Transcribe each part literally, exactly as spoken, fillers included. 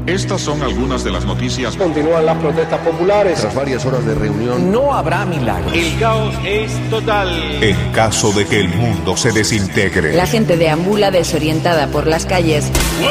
Estas son algunas de las noticias. Continúan las protestas populares. Tras varias horas de reunión, no habrá milagros. El caos es total. En caso de que el mundo se desintegre. La gente deambula desorientada por las calles.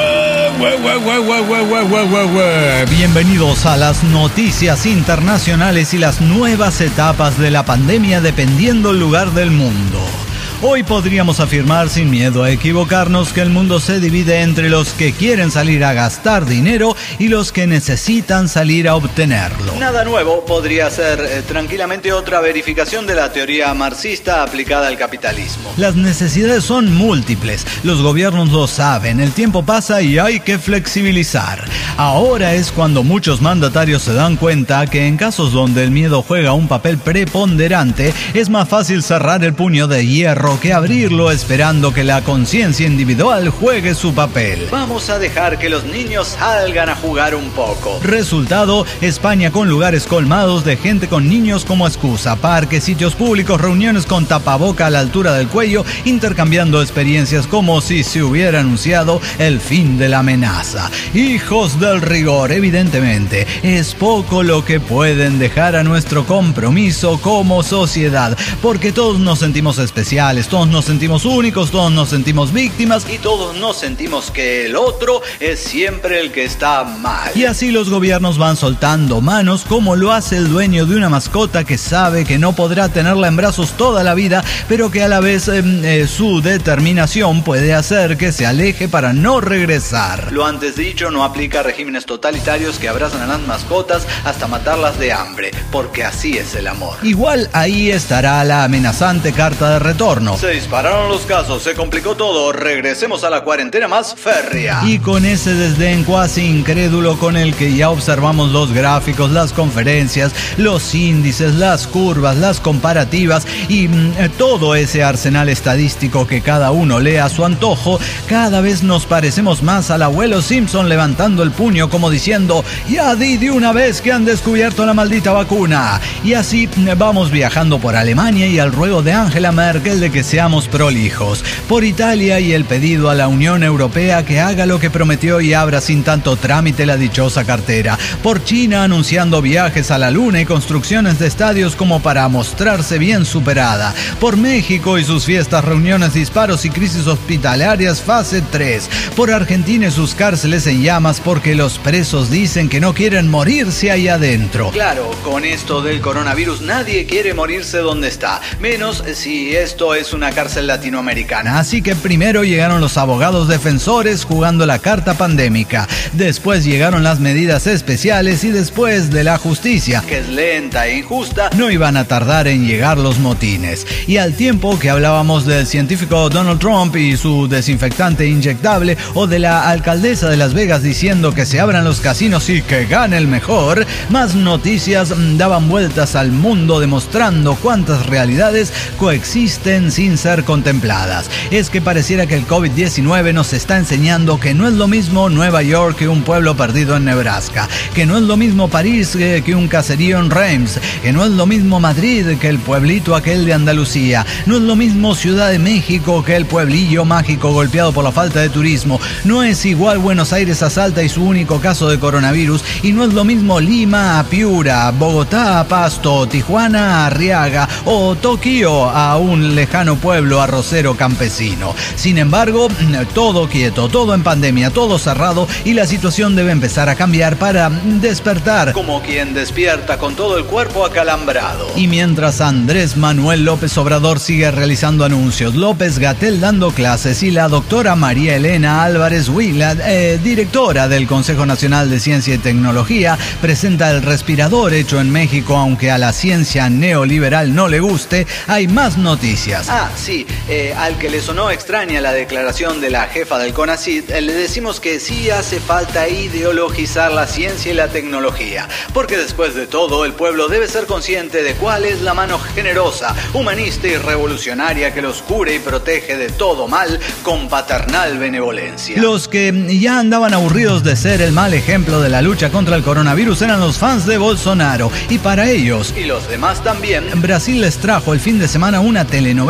Bienvenidos a las noticias internacionales y las nuevas etapas de la pandemia dependiendo del lugar del mundo. Hoy podríamos afirmar sin miedo a equivocarnos que el mundo se divide entre los que quieren salir a gastar dinero y los que necesitan salir a obtenerlo. Nada nuevo, podría ser eh, tranquilamente otra verificación de la teoría marxista aplicada al capitalismo. Las necesidades son múltiples, los gobiernos lo saben, el tiempo pasa y hay que flexibilizar. Ahora es cuando muchos mandatarios se dan cuenta que en casos donde el miedo juega un papel preponderante, es más fácil cerrar el puño de hierro que abrirlo esperando que la conciencia individual juegue su papel. Vamos a dejar que los niños salgan a jugar un poco. Resultado, España con lugares colmados de gente con niños como excusa, parques, sitios públicos, reuniones con tapaboca a la altura del cuello, intercambiando experiencias como si se hubiera anunciado el fin de la amenaza. Hijos del rigor, evidentemente, es poco lo que pueden dejar a nuestro compromiso como sociedad, porque todos nos sentimos especiales, todos nos sentimos únicos, todos nos sentimos víctimas y todos nos sentimos que el otro es siempre el que está mal. Y así los gobiernos van soltando manos como lo hace el dueño de una mascota que sabe que no podrá tenerla en brazos toda la vida, pero que a la vez eh, eh, su determinación puede hacer que se aleje para no regresar. Lo antes dicho no aplica a regímenes totalitarios que abrazan a las mascotas hasta matarlas de hambre, porque así es el amor. Igual ahí estará la amenazante carta de retorno. Se dispararon los casos, se complicó todo, regresemos a la cuarentena más férrea. Y con ese desdén cuasi incrédulo con el que ya observamos los gráficos, las conferencias, los índices, las curvas, las comparativas y mm, todo ese arsenal estadístico que cada uno lee a su antojo, cada vez nos parecemos más al abuelo Simpson levantando el puño como diciendo: ya di de una vez que han descubierto la maldita vacuna. Y así vamos viajando por Alemania y al ruego de Angela Merkel de que seamos prolijos, por Italia y el pedido a la Unión Europea que haga lo que prometió y abra sin tanto trámite la dichosa cartera, por China anunciando viajes a la luna y construcciones de estadios como para mostrarse bien superada, por México y sus fiestas, reuniones, disparos y crisis hospitalarias fase tres, por Argentina y sus cárceles en llamas porque los presos dicen que no quieren morirse ahí adentro. Claro, con esto del coronavirus nadie quiere morirse donde está, menos si esto es una cárcel latinoamericana. Así que primero llegaron los abogados defensores jugando la carta pandémica, después llegaron las medidas especiales y después de la justicia, que es lenta e injusta, no iban a tardar en llegar los motines. Y al tiempo que hablábamos del científico Donald Trump y su desinfectante inyectable, o de la alcaldesa de Las Vegas diciendo que se abran los casinos y que gane el mejor, más noticias daban vueltas al mundo demostrando cuántas realidades coexisten sin ser contempladas. Es que pareciera que el COVID diecinueve nos está enseñando que no es lo mismo Nueva York que un pueblo perdido en Nebraska, que no es lo mismo París que un caserío en Reims, que no es lo mismo Madrid que el pueblito aquel de Andalucía, no es lo mismo Ciudad de México que el pueblillo mágico golpeado por la falta de turismo, no es igual Buenos Aires a Salta y su único caso de coronavirus, y no es lo mismo Lima a Piura, Bogotá a Pasto, Tijuana a Arriaga o Tokio a un lejano pueblo arrocero campesino. Sin embargo, todo quieto, todo en pandemia, todo cerrado, y la situación debe empezar a cambiar para despertar. Como quien despierta con todo el cuerpo acalambrado. Y mientras Andrés Manuel López Obrador sigue realizando anuncios, López-Gatell dando clases y la doctora María Elena Álvarez Huila, eh, directora del Consejo Nacional de Ciencia y Tecnología, presenta el respirador hecho en México, aunque a la ciencia neoliberal no le guste, hay más noticias. Ah, sí, eh, al que le sonó extraña la declaración de la jefa del CONACYT, eh, le decimos que sí hace falta ideologizar la ciencia y la tecnología, porque después de todo el pueblo debe ser consciente de cuál es la mano generosa, humanista y revolucionaria que los cura y protege de todo mal con paternal benevolencia. Los que ya andaban aburridos de ser el mal ejemplo de la lucha contra el coronavirus eran los fans de Bolsonaro, y para ellos, y los demás también, Brasil les trajo el fin de semana una telenovela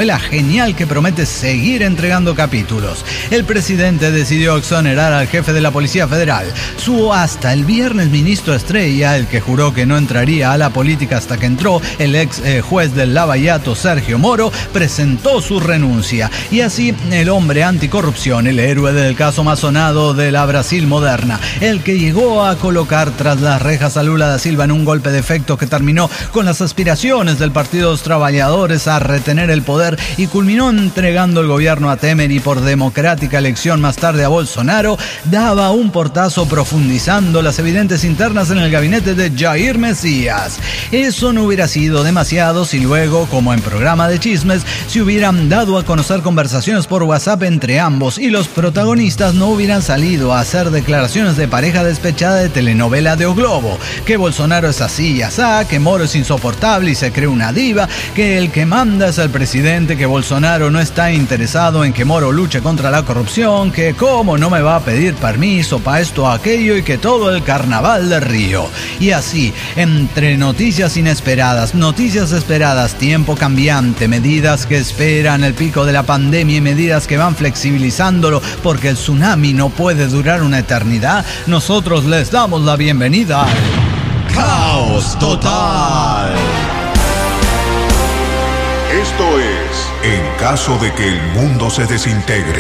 novela genial que promete seguir entregando capítulos. El presidente decidió exonerar al jefe de la Policía Federal. Su hasta el viernes ministro estrella, el que juró que no entraría a la política hasta que entró, el ex eh, juez del Lavallato, Sergio Moro, presentó su renuncia. Y así, el hombre anticorrupción, el héroe del caso más sonado de la Brasil moderna, el que llegó a colocar tras las rejas a Lula da Silva en un golpe de efecto que terminó con las aspiraciones del Partido de los Trabajadores a retener el poder y culminó entregando el gobierno a Temer y por democrática elección más tarde a Bolsonaro, daba un portazo profundizando las evidentes internas en el gabinete de Jair Mesías. Eso no hubiera sido demasiado si luego, como en programa de chismes, se hubieran dado a conocer conversaciones por WhatsApp entre ambos y los protagonistas no hubieran salido a hacer declaraciones de pareja despechada de telenovela de O Globo, que Bolsonaro es así y asá, que Moro es insoportable y se cree una diva, que el que manda es el presidente, que Bolsonaro no está interesado en que Moro luche contra la corrupción, que cómo no me va a pedir permiso para esto o aquello y que todo el carnaval de Río. Y así, entre noticias inesperadas, noticias esperadas, tiempo cambiante, medidas que esperan el pico de la pandemia y medidas que van flexibilizándolo porque el tsunami no puede durar una eternidad, nosotros les damos la bienvenida al Caos Total. Esto es En caso de que el mundo se desintegre.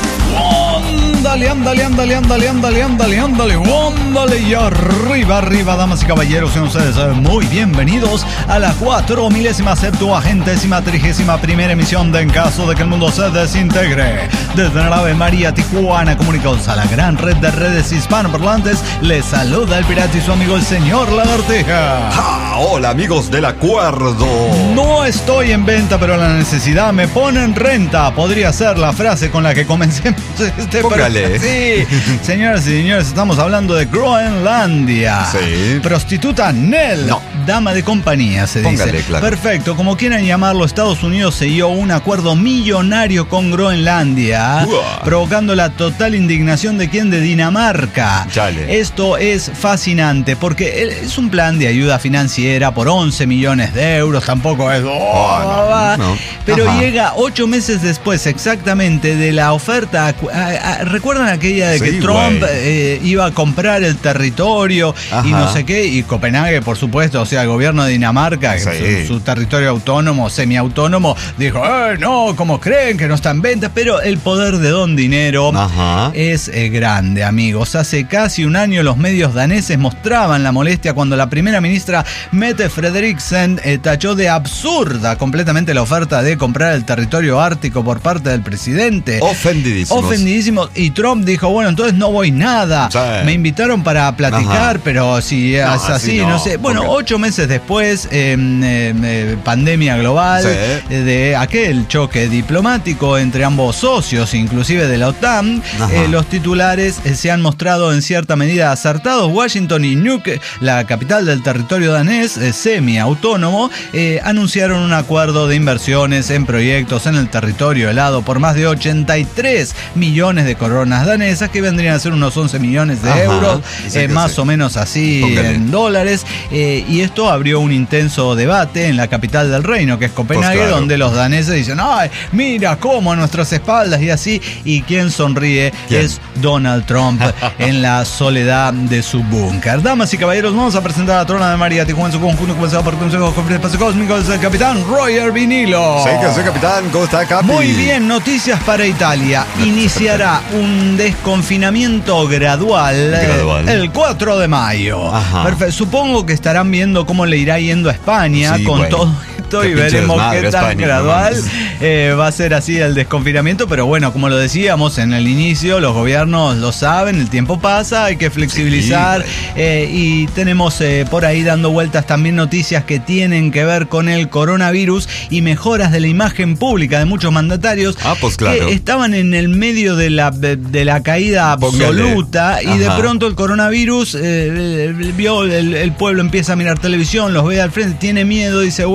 Ándale, ándale, ándale, ándale, ándale, ándale, ándale, ándale, y arriba, arriba, damas y caballeros, sean ustedes muy bienvenidos a la cuatro milésima septuagentésima trigésima primera emisión de En caso de que el mundo se desintegre. Desde la nave María Tijuana, comunicados a la gran red de redes hispanoparlantes, les saluda el pirata y su amigo el señor Lagartija. ¡Ja! Hola amigos del acuerdo. No estoy en venta, pero la necesidad me pone en renta. Podría ser la frase con la que comencemos este Póngale. Sí, señoras y señores, estamos hablando de Groenlandia. Sí. Prostituta Nell. No. Dama de compañía, se Póngale, dice. claro. Perfecto, como quieran llamarlo, Estados Unidos selló un acuerdo millonario con Groenlandia, Uah. provocando la total indignación de quien, de Dinamarca. Chale. Esto es fascinante porque es un plan de ayuda financiera por once millones de euros, tampoco es... Oh, Oh, no, no. Pero Ajá. llega ocho meses después exactamente de la oferta. A, a, ¿Recuerdan aquella de que Sí, Trump güey. eh, iba a comprar el territorio Ajá. y no sé qué? Y Copenhague, por supuesto, o sea, el gobierno de Dinamarca, Sí. su, su territorio autónomo, semiautónomo, dijo, eh, no, ¿cómo creen que no está en venta? Pero el poder de Don Dinero Ajá. es eh, grande, amigos. Hace casi un año los medios daneses mostraban la molestia cuando la primera ministra Mette Frederiksen eh, tachó de absurda completamente la oferta de comprar el territorio ártico por parte del presidente. Ofendidísimos. Ofendidísimos. Y Trump dijo, bueno, entonces no voy nada. Sí. Me invitaron para platicar, Ajá. pero si es No, así, así no. no. sé. Bueno, Porque- ocho meses después, eh, eh, eh, pandemia global, Sí. eh, de aquel choque diplomático entre ambos socios, inclusive de la OTAN, Ajá. eh, los titulares eh, se han mostrado en cierta medida acertados. Washington y Nuuk, la capital del territorio danés, eh, semi-autónomo, eh, anunciaron un acuerdo de inversiones en proyectos en el territorio helado por más de ochenta y tres millones de coronas danesas, que vendrían a ser unos once millones de Ajá. euros, Sí eh, que más sí. o menos así Póngale. en dólares, eh, y esto abrió un intenso debate en la capital del reino, que es Copenhague, Pues claro. donde los daneses dicen, ay, mira cómo a nuestras espaldas y así, y quien sonríe ¿Quién? es Donald Trump en la soledad de su búnker. Damas y caballeros, vamos a presentar a Trona de María Tijuana en su conjunto, comenzado por el Consejo de Conferencia de Espacio Cósmico, es el capitán Roger Vinilo. Sí, que soy capitán. ¿Cómo está, Capi? Muy bien, noticias para Italia. Iniciará un desconfinamiento gradual, Gradual. el cuatro de mayo. Ajá. Perfecto. Supongo que estarán viendo cómo le irá yendo a España Sí, con güey. todo esto Qué y pinche veremos desmadre, qué tan España, gradual no mames. eh, va a ser así el desconfinamiento. Pero bueno, como lo decíamos en el inicio, los gobiernos lo saben, el tiempo pasa, hay que flexibilizar. Sí, eh, y tenemos eh, por ahí dando vueltas también noticias que tienen que ver con el coronavirus y mejoras de la imagen pública de muchos mandatarios Ah, pues claro. que estaban en el medio de la, de, de la caída Póngale. absoluta. Y de Ajá. pronto el coronavirus eh, vio el, el pueblo empieza a mirar televisión, los ve al frente, tiene miedo, dice bueno, Hay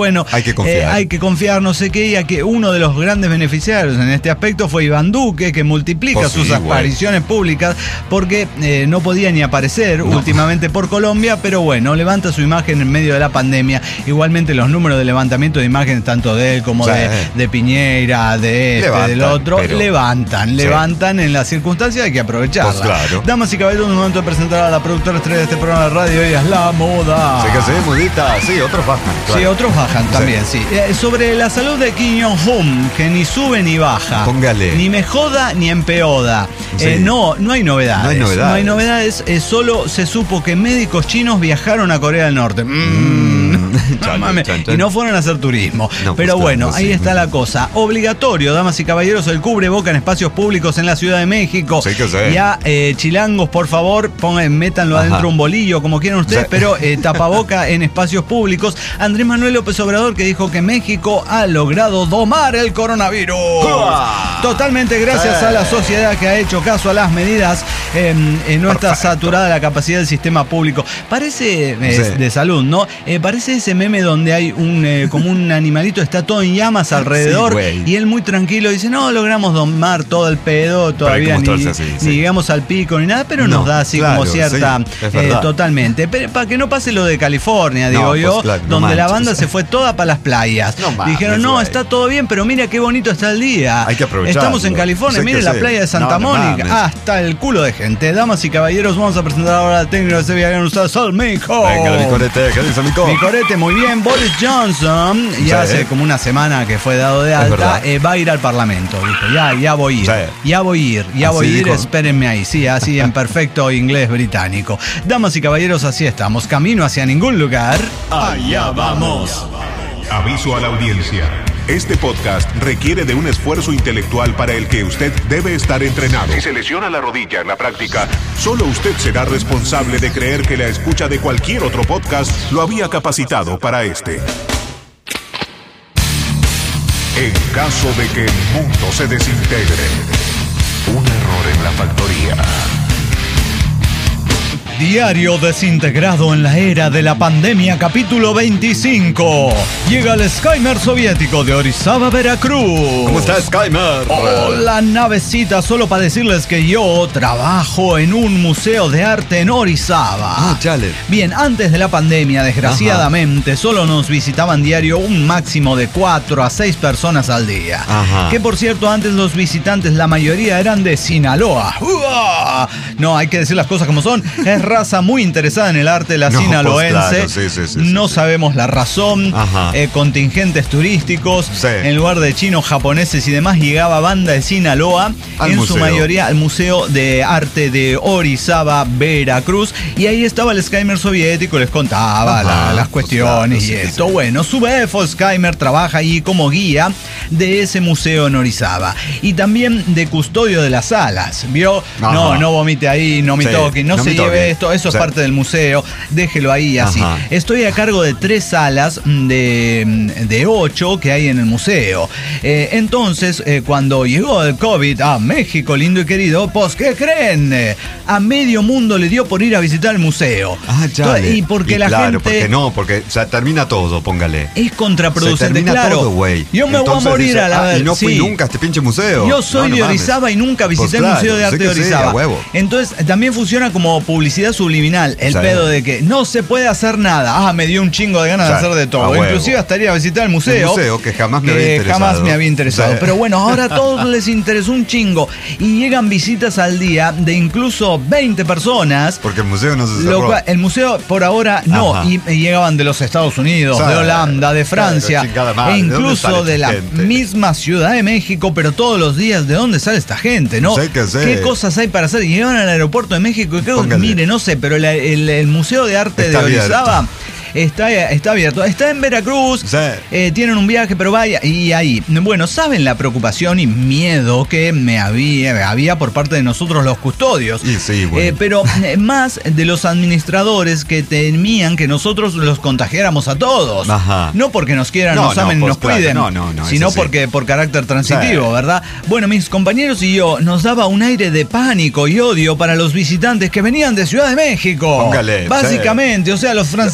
que confiar. Eh, hay que confiar, no sé qué, y a que uno de los grandes beneficiarios en este aspecto fue Iván Duque, que multiplica Pues sus sí, apariciones públicas porque eh, no podía ni aparecer No. últimamente por Colombia, pero bueno, levanta su imagen en medio de la pandemia. Igualmente los números de levantamiento de imágenes, tanto de él como Sí. de, de Piñera, de este, Levantan, del otro, pero- levantan, Sí. levantan en las circunstancias, hay que aprovecharla. Pues claro. Damas y caballeros, un momento de presentar a la productora estrella de este programa de radio, ella es La Moda. Sí, que sí, mudita. Sí, otros bajan. Sí, claro. otros bajan también, sí. Eh, sobre la salud de Kim Jong-un, que ni sube ni baja. Póngale. Ni me joda ni empeoda. Sí. Eh, no, no hay novedades. No hay novedades. No hay novedades, eh, solo se supo que médicos chinos viajaron a Corea del Norte. Mm. Chan, Mames. chan, chan. Y no fueron a hacer turismo. No, Pero pues, bueno, claro, ahí sí. está la cosa. Obligatorio, damas y caballeros, el cubreboca en espacios públicos en la Ciudad de México. Sí que sí. Ya, eh, chilangos, por favor, pongan, métanlo Ajá. adentro de un bolillo, como quieran ustedes, Sí. pero eh, tapaboca en espacios públicos. Andrés Manuel López Obrador, que dijo que México ha logrado domar el coronavirus. ¡Uah! Totalmente gracias Sí. a la sociedad que ha hecho caso a las medidas. Eh, eh, no está Perfecto. saturada la capacidad del sistema público. Parece eh, Sí. de salud, ¿no? Eh, parece ese meme donde hay un eh, como un animalito, está todo en llamas alrededor, güey. y él muy tranquilo dice, no logramos domar todo el pedo, todavía hay que ni, mostrarse así, ni sí. llegamos al pico ni nada, pero No, nos da así claro, como cierta, sí, es eh, verdad. totalmente. Pero para que no pase lo de California, digo No, pues yo, claro, no donde la manches. banda se fue toda para las playas. No mames, Dijeron, no, güey. está todo bien, pero mira qué bonito está el día. Hay que aprovecharlo. Estamos en California, Sí mire que la sí. playa de Santa No, no Mónica. mames. Hasta el culo de gente. Damas y caballeros, vamos a presentar ahora al técnico de ese viaje en ustedes, Salmico. Venga, mi corete, ¿qué dice amigo? Mi corete, muy bien. Boris Johnson, ya Sí. hace como una semana que fue dado de Es alta, verdad. eh, va a ir al Parlamento. Dijo, ya, ya voy a ir. Sí. Ya voy a ir, ya Así voy a ir, dijo. espérenme ahí. Sí, así en perfecto inglés británico. Damas y caballeros, así estamos. Camino hacia ningún lugar. Allá vamos. Aviso a la audiencia. Este podcast requiere de un esfuerzo intelectual para el que usted debe estar entrenado. Si se lesiona la rodilla en la práctica, solo usted será responsable de creer que la escucha de cualquier otro podcast lo había capacitado para este. En caso de que el mundo se desintegre, un error en la factoría. Diario desintegrado en la era de la pandemia, capítulo veinticinco. Llega el Skymer soviético de Orizaba, Veracruz. ¿Cómo está Skymer? Hola, navecita, solo para decirles que yo trabajo en un museo de arte en Orizaba. Ah, chale. Bien, antes de la pandemia, desgraciadamente, solo nos visitaban diario un máximo de cuatro a seis personas al día. Ajá. Que por cierto, antes los visitantes, la mayoría eran de Sinaloa. ¡Uah! No, hay que decir las cosas como son. Es raza muy interesada en el arte, la No, pues sinaloense. claro, sí, sí, sí, no sí, sí. sabemos la razón. Ajá. Eh, contingentes turísticos. Sí. En lugar de chinos, japoneses y demás, llegaba banda de Sinaloa. Al en museo. su mayoría al Museo de Arte de Orizaba, Veracruz. Y ahí estaba el Skymer soviético, les contaba Ajá, la- las pues cuestiones claro, sí y que esto. sí. Bueno, su B F Skymer trabaja ahí como guía de ese museo en Orizaba. Y también de custodio de las salas. ¿Vio? Ajá. No, no vomite ahí, no me Sí, toque, no, no se me lleve toque. esto, eso Sí. es parte del museo. Déjelo ahí así. Ajá. Estoy a cargo de tres salas de, de ocho que hay en el museo. Eh, entonces, eh, cuando llegó el COVID a México, lindo y querido, pues, ¿qué creen? Eh, A medio mundo le dio por ir a visitar el museo. Ah, chale. Y porque Y la claro, gente... porque no, porque se termina todo, póngale. Es contraproducente, Se termina claro. todo, güey. Yo me Entonces voy a morir dice, a la ah, vez. y no fui sí. nunca a este pinche museo. Yo soy No, no de mames. Orizaba y nunca visité Pues el claro, Museo de sé Arte que de sí, Orizaba. a huevo. Entonces también funciona como publicidad subliminal. El Sí. pedo de que no se puede hacer nada. Ah, me dio un chingo de ganas de Sí, hacer de a todo. huevo. Inclusive hasta ir a visitar el museo. El museo que jamás me había interesado. Jamás me había interesado. Sí. Pero bueno, ahora a todos les interesó un chingo. Y llegan visitas al día de incluso veinte personas. Porque el museo no se Lo cerró. cual, el museo por ahora no, Ajá. y, y llegaban de los Estados Unidos, Sí, de Holanda, de Francia, claro, chingada madre, e ¿de dónde incluso sale de esta la gente? misma Ciudad de México, pero todos los días, ¿de dónde sale esta gente, no? Sé que sé. ¿Qué cosas hay para hacer? Y llegaban al aeropuerto de México y creo, Póngale. mire, no sé, pero la- el, el Museo de Arte Está de Orizaba abierto. Está, está abierto. Está en Veracruz. Sí. Eh, tienen un viaje, pero vaya. Y ahí. Bueno, ¿saben la preocupación y miedo que me había, había por parte de nosotros los custodios? Y sí, bueno. Eh, pero eh, más de los administradores que temían que nosotros los contagiáramos a todos. Ajá. No porque nos quieran, No, nos no, amen y pues nos claro, cuiden. no, no, no, sino eso sí. porque por carácter transitivo, Sí. ¿verdad? Bueno, mis compañeros y yo nos daba un aire de pánico y odio para los visitantes que venían de Ciudad de México. Póngale, sí. Básicamente, o sea, los franceses, los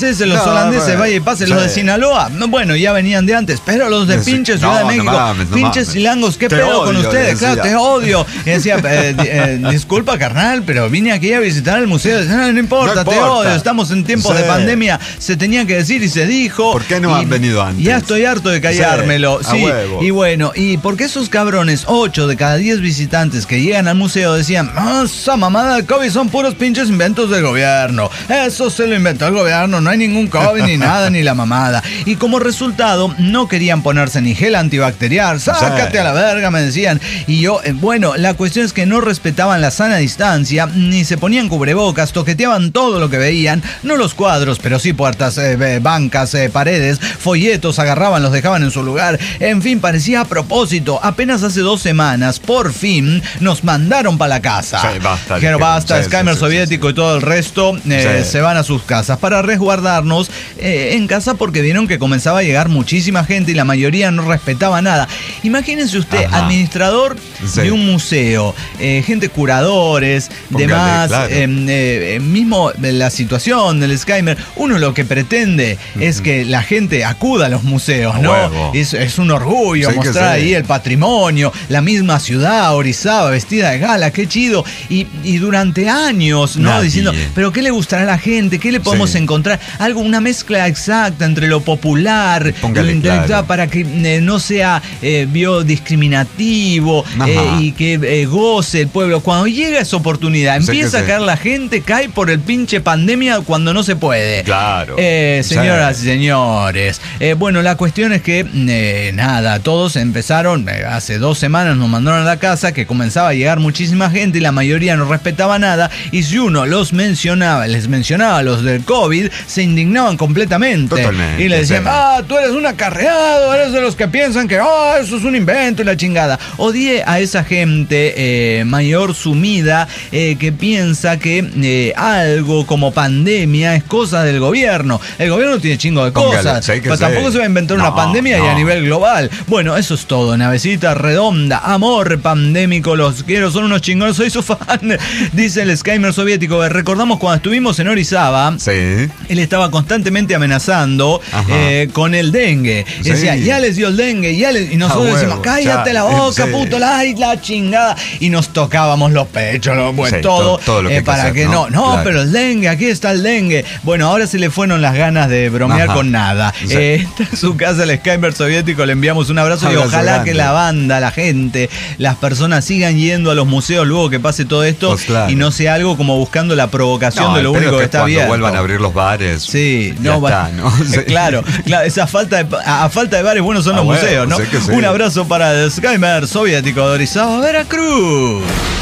los holandeses, bueno, vaya y pase, sí. Los de Sinaloa, bueno, ya venían de antes, pero los de pinches Ciudad no, de México, no mames, no pinches chilangos, ¿qué te pedo odio, con ustedes? Claro, te odio. Y decía, eh, eh, disculpa, carnal, pero vine aquí a visitar el museo. No, no importa, no te importa. odio, estamos en tiempos sí. de pandemia, se tenía que decir y se dijo. ¿Por qué no y, han venido antes? Ya estoy harto de callármelo. Sí, sí. Y bueno, y porque esos cabrones, ocho de cada diez visitantes que llegan al museo decían, ah, esa mamada del COVID son puros pinches inventos del gobierno. Eso se lo inventó el gobierno, no hay ningún COVID ni nada, ni la mamada. Y como resultado, no querían ponerse ni gel antibacterial. Sácate a la verga, me decían. Y yo, eh, bueno, la cuestión es que no respetaban la sana distancia, ni se ponían cubrebocas, toqueteaban todo lo que veían, no los cuadros, pero sí puertas, eh, bancas, eh, paredes, folletos, agarraban, los dejaban en su lugar. En fin, parecía a propósito. Apenas hace dos semanas, por fin, nos mandaron para la casa. Sí, basta. Dijeron, basta, sí, Skymer sí, soviético sí, sí. y todo el resto eh, sí. se van a sus casas para resguardarnos eh, en casa porque vieron que comenzaba a llegar muchísima gente y la mayoría no respetaba nada. Imagínense usted, Ajá. administrador sí. de un museo, eh, gente curadores, Póngale, demás, claro. eh, eh, mismo la situación del Skymer, uno lo que pretende uh-huh. es que la gente acuda a los museos, a ¿no? Es, es un orgullo sí, mostrar ahí el patrimonio, la misma ciudad, Orizaba, vestida de gala, qué chido. Y, y durante años, ¿no? Nadie. Diciendo, pero ¿qué le gustará a la gente? ¿Qué le podemos sí. encontrar? Algo, una mezcla exacta entre lo popular, Póngale, lo intelectual, claro. para que eh, no sea eh, biodiscriminativo eh, y que eh, goce el pueblo. Cuando llega esa oportunidad, sí empieza a caer sí. la gente, cae por el pinche pandemia cuando no se puede. Claro. Eh, señoras sí. y señores. Eh, bueno, la cuestión es que, eh, nada, todos empezaron, eh, hace dos semanas nos mandaron a la casa, que comenzaba a llegar muchísima gente y la mayoría no respetaba nada. Y si uno los mencionaba, les mencionaba a los del COVID, se indignaban completamente. Totalmente, y le decían, sí. ah, tú eres un acarreado, eres de los que piensan que, ah, oh, eso es un invento y la chingada. Odié a esa gente eh, mayor sumida eh, que piensa que eh, algo como pandemia es cosa del gobierno. El gobierno tiene chingo de Póngale, cosas, pero sé. tampoco se va a inventar no, una pandemia no. y a nivel global. Bueno, eso es todo, navecita redonda, amor pandémico, los quiero, son unos chingones, soy su fan, dice el Skymer soviético. Recordamos cuando estuvimos en Orizaba, sí. él estaba constantemente amenazando eh, con el dengue. Sí. Decía, ya les dio el dengue, ya les... y nosotros ah, decimos, cállate ya, la boca, sí. puto, la, la chingada. Y nos tocábamos los pechos, lo, bueno, sí, todo, todo, todo lo que eh, para hacer, que no, no, no claro. pero el dengue, aquí está el dengue. Bueno, ahora se le fueron las ganas de bromear Ajá. con nada. Sí. Eh, está en su casa el Skymer soviético, le enviamos un abrazo, abrazo y ojalá grande. Que la banda, la gente, las personas sigan yendo a los museos luego que pase todo esto pues claro. y no sea algo como buscando la provocación no, de lo único que, que está abierto. Cuando vuelvan a abrir los bares. Sí, no, va, está, ¿no? Sí. Claro, claro, esa falta de, a, a falta de bares buenos son ah, los bueno, museos, ¿no? Sí. Un abrazo para el Skymer soviético de Orizaba, Veracruz.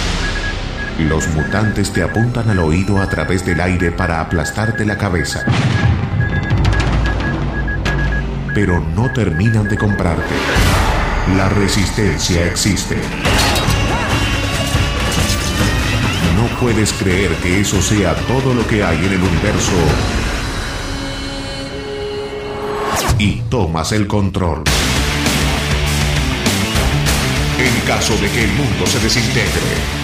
Los mutantes te apuntan al oído a través del aire para aplastarte la cabeza. Pero no terminan de comprarte. La resistencia existe. No puedes creer que eso sea todo lo que hay en el universo. Y tomas el control. En caso de que el mundo se desintegre.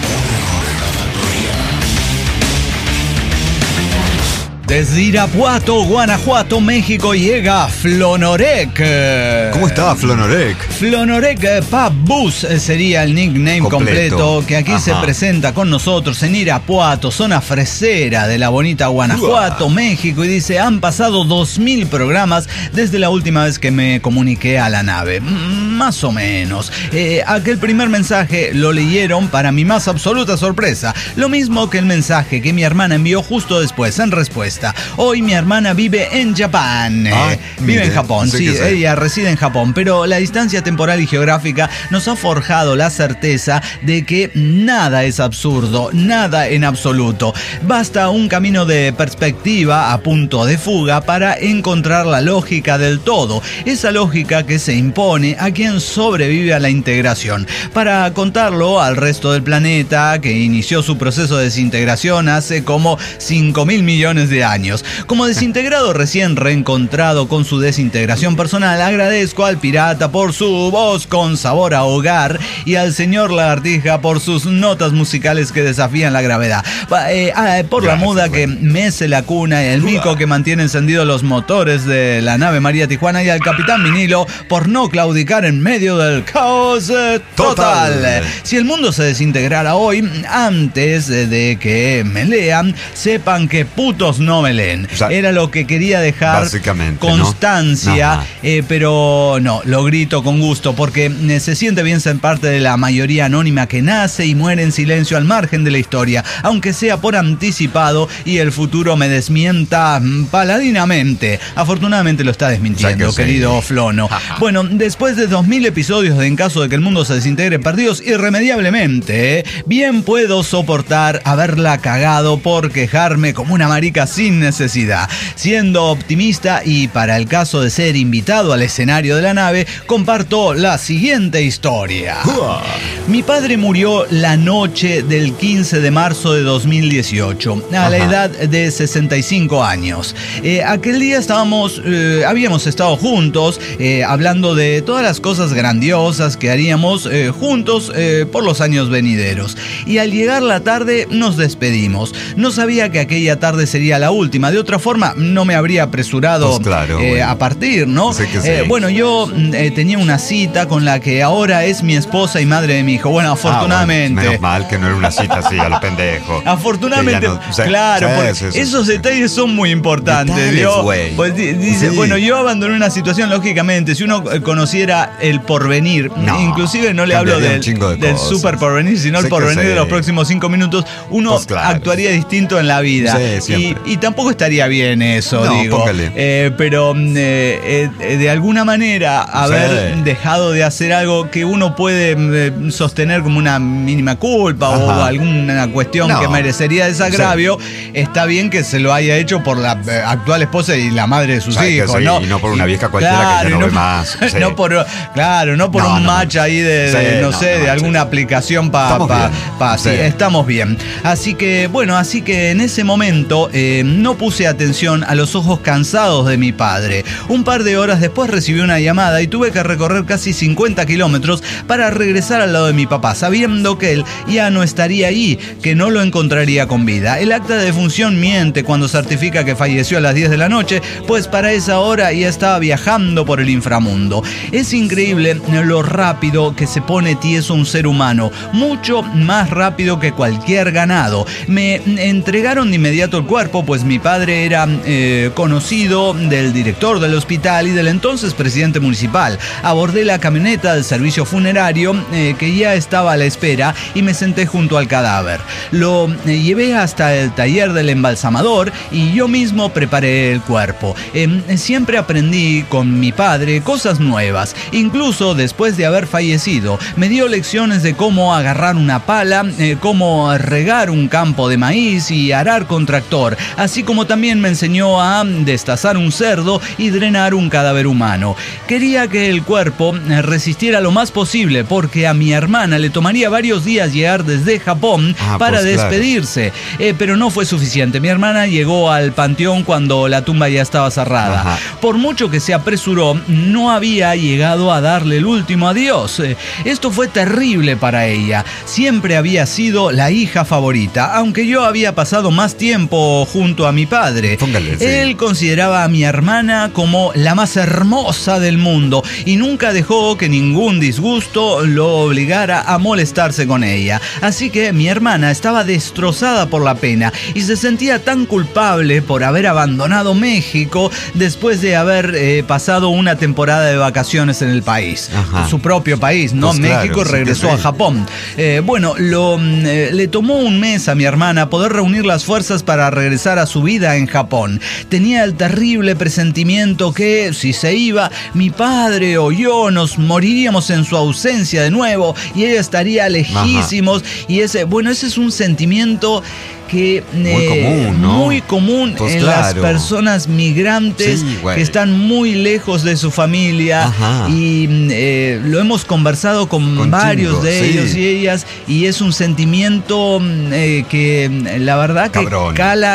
Desde Irapuato, Guanajuato, México, llega Flonorec. ¿Cómo está Flonorec? Flonorec Pub Bus sería el nickname completo, completo que aquí Ajá. se presenta con nosotros en Irapuato, zona fresera de la bonita Guanajuato, Uah. México. Y dice, han pasado dos mil programas desde la última vez que me comuniqué a la nave. Más o menos. Eh, aquel primer mensaje lo leyeron para mi más absoluta sorpresa. Lo mismo que el mensaje que mi hermana envió justo después en respuesta. Hoy mi hermana vive en Japón. Ah, eh, vive mire, en Japón, sí, ella reside en Japón, pero la distancia temporal y geográfica nos ha forjado la certeza de que nada es absurdo, nada en absoluto. Basta un camino de perspectiva a punto de fuga para encontrar la lógica del todo, esa lógica que se impone a quien sobrevive a la integración. Para contarlo al resto del planeta, que inició su proceso de desintegración hace como cinco mil millones de años. años. Como desintegrado recién reencontrado con su desintegración personal, agradezco al pirata por su voz con sabor a hogar y al señor Lagartija por sus notas musicales que desafían la gravedad. Eh, ah, por Gracias, la muda güey. que mece la cuna, el mico que mantiene encendidos los motores de la nave María Tijuana y al capitán Vinilo por no claudicar en medio del caos eh, total. total. Si el mundo se desintegrara hoy, antes de que me lean, sepan que putos no me leen. O sea, era lo que quería dejar constancia, ¿no? eh, pero no, lo grito con gusto porque se siente bien ser parte de la mayoría anónima que nace y muere en silencio al margen de la historia, aunque sea por anticipado y el futuro me desmienta paladinamente. Afortunadamente lo está desmintiendo, querido sí. Flono. Bueno, después de dos mil episodios de En caso de que el mundo se desintegre perdidos irremediablemente, ¿eh? bien puedo soportar haberla cagado por quejarme como una marica sin necesidad. Siendo optimista y para el caso de ser invitado al escenario de la nave, comparto la siguiente historia. Mi padre murió la noche del quince de marzo de dos mil dieciocho, a Ajá. la edad de sesenta y cinco años. Eh, aquel día estábamos, eh, habíamos estado juntos, eh, hablando de todas las cosas grandiosas que haríamos eh, juntos eh, por los años venideros. Y al llegar la tarde nos despedimos. No sabía que aquella tarde sería la última. De otra forma, no me habría apresurado pues claro, eh, bueno. a partir, ¿no? Sí que sí. Eh, bueno, yo eh, tenía una cita con la que ahora es mi esposa y madre de mi hijo. Bueno, afortunadamente. Ah, bueno, menos mal que no era una cita así a lo pendejo. Afortunadamente, no, o sea, claro, es eso, esos sí. detalles son muy importantes. Detalles, pues dice, sí. bueno, yo abandoné una situación, lógicamente, si uno conociera el porvenir, no, inclusive no le hablo del, de del super porvenir, sino sé el porvenir de los próximos cinco minutos, uno pues claro, actuaría distinto en la vida. Sí, y, y tampoco estaría bien eso, no, digo. Eh, pero eh, eh, de alguna manera haber sí. dejado de hacer algo que uno puede eh, sostener como una mínima culpa Ajá. o alguna cuestión no. que merecería desagravio, sí. está bien que se lo haya hecho por la eh, actual esposa y la madre de sus o sea, hijos, sí, ¿no? Y no por una vieja cualquiera claro, que ya no, no ve más. Sí. No por, claro, no por no, un no, match no. ahí de, de sí, no, no sé, no, de no, alguna sí. aplicación para pa, pa, sí, sí, estamos bien. Así que, bueno, así que en ese momento eh, no puse atención a los ojos cansados de mi padre. Un par de horas después recibí una llamada y tuve que recorrer casi cincuenta kilómetros para regresar al lado de mi papá, sabiendo que él ya no estaría ahí, que no lo encontraría con vida. El acta de defunción miente cuando certifica que falleció a las diez de la noche, pues para esa hora ya estaba viajando por el inframundo. Es increíble lo rápido que se pone tieso un ser humano, mucho más rápido que cualquier ganado. Me entregaron de inmediato el cuerpo, pues mi padre era eh, conocido del director del hospital y del entonces presidente municipal. Abordé la camioneta del servicio funerario eh, que ya estaba a la espera y me senté junto al cadáver. Lo eh, llevé hasta el taller del embalsamador y yo mismo preparé el cuerpo. Eh, siempre aprendí con mi padre cosas nuevas, incluso después de haber fallecido. Me dio lecciones de cómo agarrar una pala, eh, cómo regar un campo de maíz y arar con tractor, así como también me enseñó a destazar un cerdo y drenar un cadáver humano. Quería que el cuerpo resistiera lo más posible porque a mi hermana le tomaría varios días llegar desde Japón ah, para pues, despedirse, claro. eh, pero no fue suficiente. Mi hermana llegó al panteón cuando la tumba ya estaba cerrada. Ajá. Por mucho que se apresuró, no había llegado a darle el último adiós. Eh, esto fue terrible para ella. Siempre había sido la hija favorita, aunque yo había pasado más tiempo junto a mi padre. Póngale, sí. Él consideraba a mi hermana como la más hermosa del mundo y nunca dejó que ningún disgusto lo obligara a molestarse con ella. Así que mi hermana estaba destrozada por la pena y se sentía tan culpable por haber abandonado México después de haber eh, pasado una temporada de vacaciones en el país. Ajá. Su propio país, ¿no? Pues México claro, regresó sí a Japón. Eh, bueno, lo, eh, le tomó un mes a mi hermana poder reunir las fuerzas para regresar a su vida en Japón. Tenía el terrible presentimiento que, si se iba, mi padre o yo nos moriríamos en su ausencia de nuevo y ella estaría lejísimos. Ajá. Y ese, bueno, ese es un sentimiento que muy eh, común, ¿no? Muy común pues en claro. las personas migrantes sí, que están muy lejos de su familia. Ajá. Y eh, lo hemos conversado con Contigo, varios de sí. ellos y ellas y es un sentimiento eh, que la verdad que cabrón. cala cabrón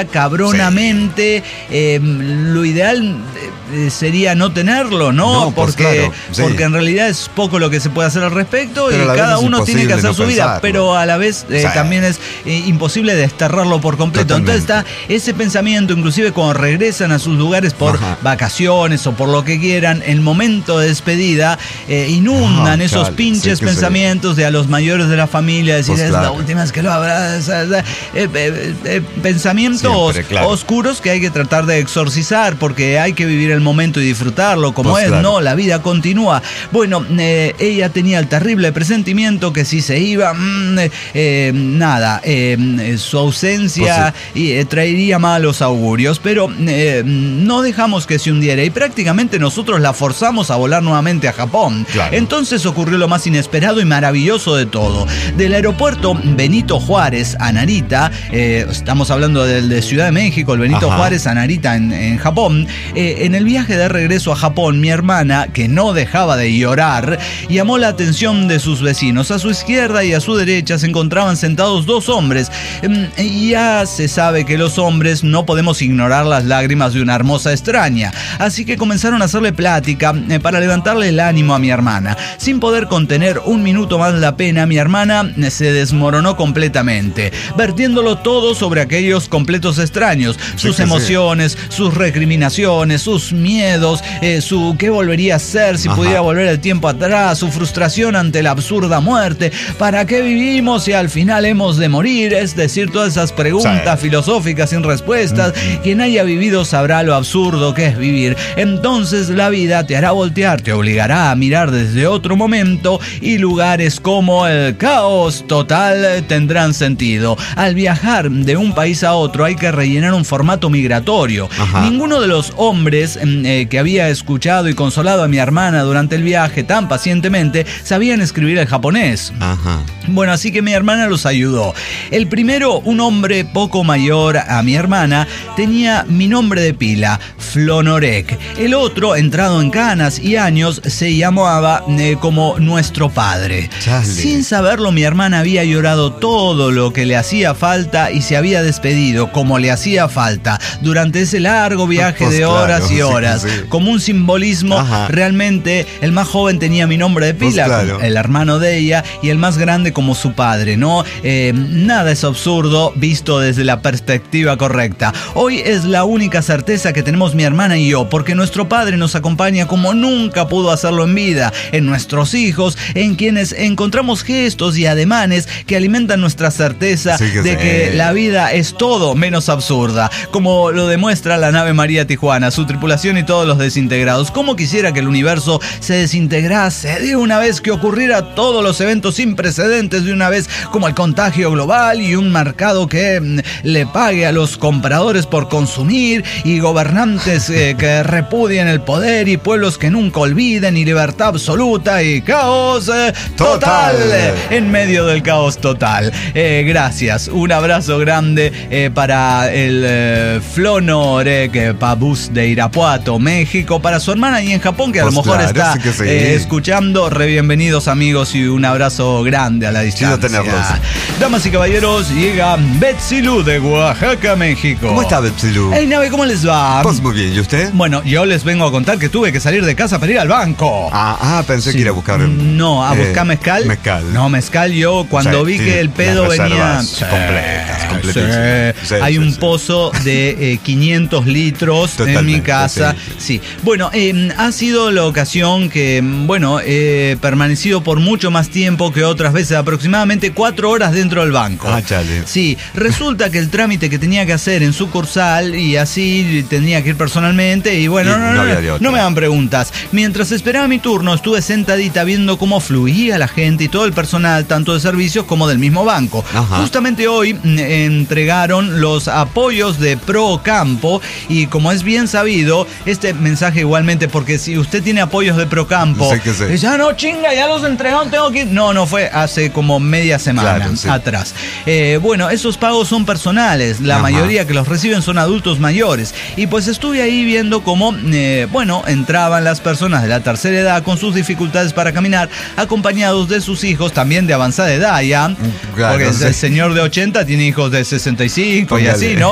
cabronamente. Sí. Eh, lo ideal eh, sería no tenerlo, ¿no? no pues porque, claro, sí. porque en realidad es poco lo que se puede hacer al respecto pero y cada uno tiene que hacer no su vida, pensarlo. Pero a la vez eh, sí. también es eh, imposible desterrarlo por completo. Totalmente. Entonces está ese pensamiento, inclusive cuando regresan a sus lugares por Ajá. vacaciones o por lo que quieran, el momento de despedida eh, inundan ah, esos chale, pinches sí pensamientos sí. de a los mayores de la familia, decir, pues es claro. la última vez que lo abraza. Eh, eh, eh, pensamientos Siempre, claro. oscuros que hay que tratar de exorcizar porque hay que vivir el momento y disfrutarlo como pues es, claro. no, la vida continúa. Bueno, eh, ella tenía el terrible presentimiento que si se iba, mmm, eh, nada, eh, su ausencia pues sí. eh, traería malos augurios, pero eh, no dejamos que se hundiera y prácticamente nosotros la forzamos a volar nuevamente a Japón. Claro. Entonces ocurrió lo más inesperado y maravilloso de todo. Del aeropuerto Benito Juárez a Narita, eh, estamos hablando del de Ciudad de México, el Benito Ajá. Juárez a Narita en, en Japón, eh, en el viaje de regreso a Japón, mi hermana, que no dejaba de llorar, llamó la atención de sus vecinos. A su izquierda y a su derecha se encontraban sentados dos hombres. Eh, ya se sabe que los hombres no podemos ignorar las lágrimas de una hermosa extraña, así que comenzaron a hacerle plática eh, para levantarle el ánimo a mi hermana. Sin poder contener un minuto más la pena, mi hermana eh, se desmoronó completamente, vertiéndolo todo sobre aquellos completos extraños, sus sí, emociones, sí. sus recriminaciones, sus miedos, eh, su qué volvería a ser si Ajá. pudiera volver el tiempo atrás, su frustración ante la absurda muerte, ¿para qué vivimos si al final hemos de morir? Es decir, todas esas preguntas sí. filosóficas sin respuestas. Mm-hmm. Quien haya vivido sabrá lo absurdo que es vivir. Entonces la vida te hará voltear, te obligará a mirar desde otro momento y lugares como el caos total tendrán sentido. Al viajar de un país a otro hay que rellenar un formato migratorio. Ajá. Ninguno de los hombres eh, que había escuchado y consolado a mi hermana durante el viaje tan pacientemente sabían escribir el japonés. Ajá. Bueno, así que mi hermana los ayudó. El primero, un hombre poco mayor a mi hermana, tenía mi nombre de pila, Flonorek. El otro, entrado en canas y años, se llamaba eh, como nuestro padre. Chale. Sin saberlo, mi hermana había llorado todo lo que le hacía falta y se había despedido como le hacía falta durante ese largo viaje pues de horas claro, y horas. Sí, sí. Como un simbolismo, Ajá. realmente el más joven tenía mi nombre de pila, pues claro. el hermano de ella, y el más grande como su padre, ¿no? Eh, nada es absurdo visto desde la perspectiva correcta. Hoy es la única certeza que tenemos mi hermana y yo, porque nuestro padre nos acompaña como nunca pudo hacerlo en vida, en nuestros hijos, en quienes encontramos gestos y ademanes que alimentan nuestra certeza sí que de sí. que la vida es todo menos absurda, como lo demuestra la nave María Tijuana, su tripulación y todos los desintegrados. Cómo quisiera que el universo se desintegrase de una vez, que ocurriera todos los eventos sin precedentes de una vez, como el contagio global y un mercado que mm, le pague a los compradores por consumir, y gobernantes eh, que repudien el poder, y pueblos que nunca olviden, y libertad absoluta, y caos eh, total. total en medio del caos total. Eh, gracias, un abrazo grande eh, para el eh, Flonorek Pabús de Irapuato, México, para su hermana y en Japón, que a pues lo mejor claro, está sí sí. eh, escuchando. Re bienvenidos, amigos, y un abrazo grande a la distancia. Tenerlos. Damas y caballeros, llega Betsy Lu de Oaxaca, México. ¿Cómo está Betsy Lu? Hey, nave, ¿cómo les va? Pues muy bien, ¿y usted? Bueno, yo les vengo a contar que tuve que salir de casa para ir al banco. Ah, ah pensé sí. que ir a buscar... No, a eh, buscar mezcal. Mezcal. No, mezcal yo cuando o sea, vi sí, que el pedo venía... Sí, completas, completas. Sí. Sí, Hay sí, un sí. pozo de eh, quinientos litros Totalmente, en mi casa. Sí. sí. Bueno, eh, ha sido la ocasión que, bueno, he permanecido por mucho más tiempo que otras veces, aproximadamente cuatro horas dentro del banco. Ah, chale. Sí, resulta que el trámite que tenía que hacer en sucursal, y así tenía que ir personalmente, y bueno, y no, no, no, no, no me hagan preguntas. Mientras esperaba mi turno, estuve sentadita viendo cómo fluía la gente y todo el personal, tanto de servicios como del mismo banco. Ajá. Justamente hoy eh, entregaron los apoyos de Procampo, y como es bien sabido, este mensaje igualmente, porque si usted tiene apoyos de Procampo, sé que sé. ya no chinga, ya los entregaron, tengo que ir. No, no fue hace como media semana claro, sí. atrás. Eh, bueno, esos pagos son personales, la Ajá. mayoría que los reciben son adultos mayores, y pues estuve ahí viendo cómo, eh, bueno, entraban las personas de la tercera edad con sus dificultades para caminar, acompañados de sus hijos también de avanzada edad ya, claro, porque sí. el señor de ochenta tiene hijos de sesenta y cinco Póngale. Y así, ¿no?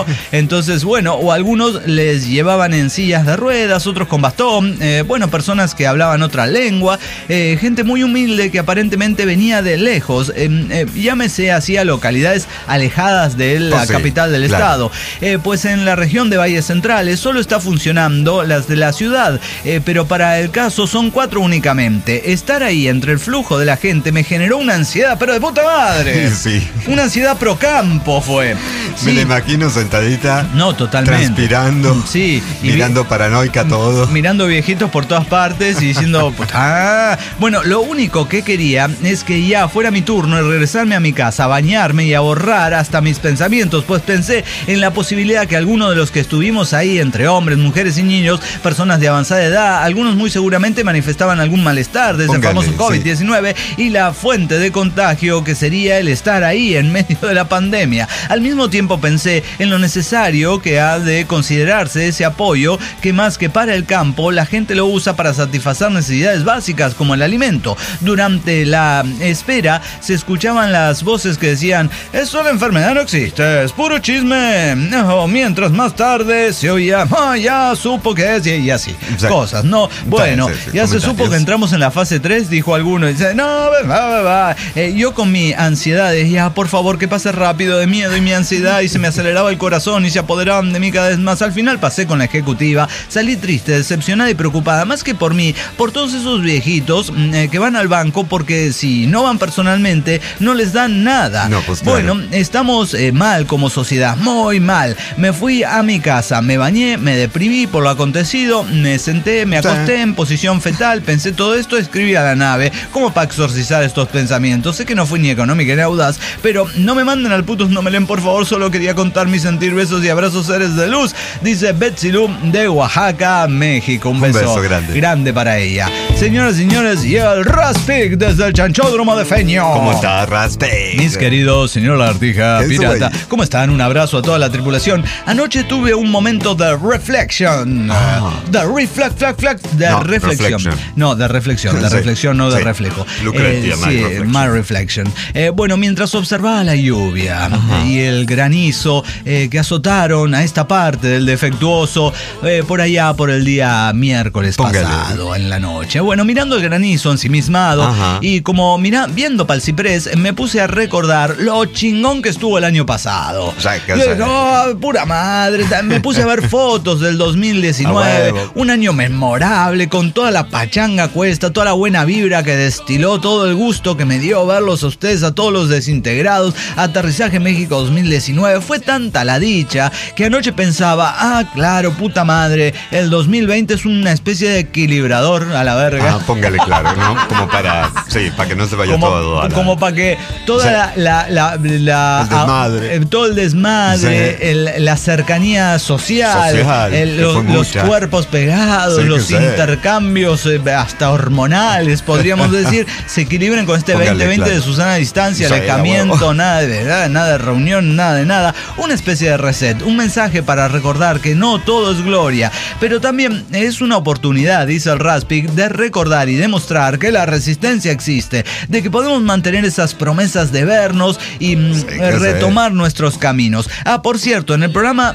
¿no? Entonces, bueno, o algunos les llevaban en sillas de ruedas, otros con bastón, eh, bueno, personas que hablaban otra lengua, eh, gente muy humilde que aparentemente venía de lejos, eh, eh, llámese así a localidades alejadas de la Pues sí, capital del claro. estado. Eh, pues en la región de Valles Centrales solo está funcionando las de la ciudad, eh, pero para el caso son cuatro únicamente. Estar ahí entre el flujo de la gente me generó una ansiedad, pero de puta madre. Sí. Una ansiedad pro campo fue. Me Sí. la imagino sentadita. No, totalmente. Transpirando. Sí. Y Mirando paranoica todo. mirando viejitos por todas partes y diciendo, ah. Bueno, lo único que quería es que ya fuera mi turno y regresarme a mi casa, bañarme y a borrar hasta mis pensamientos, pues pensé en la posibilidad que alguno de los que estuvimos ahí, entre hombres, mujeres y niños, personas de avanzada edad, algunos muy seguramente manifestaban algún malestar desde Póngale, el famoso sí. COVID diecinueve y la fuente de contagio que sería el estar ahí en medio de la pandemia. Al mismo tiempo pensé en lo necesario que ha de considerarse ese apoyo que más que para el campo, la gente lo usa para satisfacer necesidades básicas como el alimento. Durante la espera se escuchaban las voces que decían, eso la enfermedad no existe, es puro chisme. No, mientras más tarde se oía, ah, ya supo que es, y, y así, Sí. cosas, ¿no? Bueno, Sí, sí, sí, ya se supo comentarios. que entramos en la fase tres, dijo alguno, y dice, no, va, va, va. Eh, yo con mi ansiedad, ya, por favor, que pase rápido, de miedo y mi ansiedad, y se me aceleraba el corazón y se apoderaban de mí cada vez más. Al final pasé con la ejecutiva, salí triste, decepcionada y preocupada, más que por mí, por todos esos viejitos eh, que van al banco, porque si no van personalmente, no les dan nada. No, pues claro. Bueno, estamos eh, mal como sociedad, muy mal. Me fui a mi casa, me bañé, me deprimí por lo acontecido, me senté, me Sí. acosté en posición fetal, pensé todo esto, escribí a la nave, como para exorcizar estos pensamientos. Sé que no fui ni económica ni audaz, pero no me manden al putos no me leen, por favor, solo quería contar mi sentir, besos y abrazos, seres de luz, dice Betsy Lu de Oaxaca, México. Un Un beso, beso grande. grande para ella. Señoras y señores, y el Raspig desde el Chanchódromo de Feño. ¿Cómo está, Raspe? Mis queridos, señor Lagartija, Eso, pirata, güey. ¿cómo están? Un abrazo a toda la tripulación. Anoche tuve un momento de reflection. Ah. De reflex, flex, flex, de No, reflexión. reflection. No, de reflexión, de Sí, reflexión, no de sí. reflejo. Lucretia, Eh, my sí, reflection. my reflection. Eh, bueno, mientras observaba la lluvia Ajá. y el granizo eh, que azotaron a esta parte del defectuoso eh, por allá por el día miércoles Póngale. pasado en la noche. Bueno, mirando el granizo ensimismado Ajá. y como mira, viendo para el ciprés, me puse a recordar lo chingón que estuvo el año pasado. O sea, que, Yo o sea, dije, "Oh, pura madre", me puse a ver fotos del dos mil diecinueve, A huevo. un año memorable, con toda la pachanga cuesta, toda la buena vibra que destiló, todo el gusto que me dio verlos a ustedes, a todos los desintegrados. Aterrizaje México dos mil diecinueve, fue tanta la dicha que anoche pensaba, ah, claro, puta madre, el dos mil veinte es una especie de equilibrador a la verga. Ah, póngale claro, ¿no? Como para, sí, para que no se vaya Como, todo a la- como para que toda Sí. la, la, la- la- El desmadre. eh, todo el desmadre, Sí. el- la cercanía social, Social, el- que los, fue los mucha. cuerpos pegados, Sí, que los sí. intercambios eh, hasta hormonales, podríamos decir, se equilibren con este Póngale veinte veinte claro. de Susana a distancia, Sí, a alejamiento, huevo. nada de verdad, nada de reunión, nada de nada. Una especie de reset, un mensaje para recordar que no todo es gloria, pero también es una oportunidad, dice el Raspig, de recordar y demostrar que la resistencia existe, de que podemos mantener esas promesas de vernos y mm, Sí, que retomar nuestros caminos. Ah, por cierto, en el programa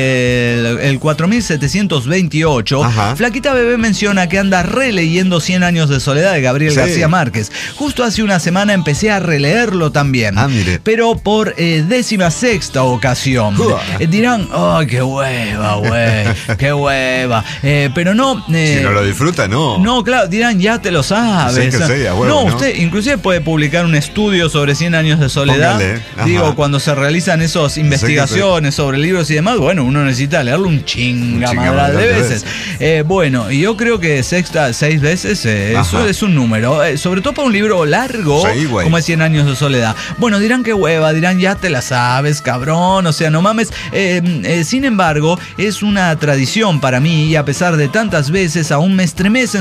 del el cuatro mil setecientos veintiocho, Ajá. Flaquita Bebé menciona que anda releyendo cien años de soledad de Gabriel Sí. García Márquez. Justo hace una semana empecé a releerlo también. Ah, mire. Pero por eh, décima sexta ocasión. Uah. Eh, dirán, ¡ay, qué hueva, güey! ¡Qué hueva! Eh, pero no... eh, Si no lo disfruta, no. no, claro, dirán, ya te lo sabes. Sí, que sí, a huevo, no, ¿no? usted inclusive puede publicar un estudio sobre cien años de soledad. Póngale, ajá. Digo, cuando se realizan esas investigaciones sobre libros y demás, bueno, uno necesita leerlo un chingamadral chingamadral de de veces. veces. Eh, bueno, y yo creo que sexta, seis veces, eh, eso Ajá. es un número. eh, sobre todo para un libro largo, Sí, güey. como es cien años de soledad. Bueno, dirán que hueva, dirán, ya te la sabes, cabrón, o sea, no mames. Eh, eh, sin embargo, es una tradición para mí y a pesar de tantas veces, aún me estremecen sus líneas.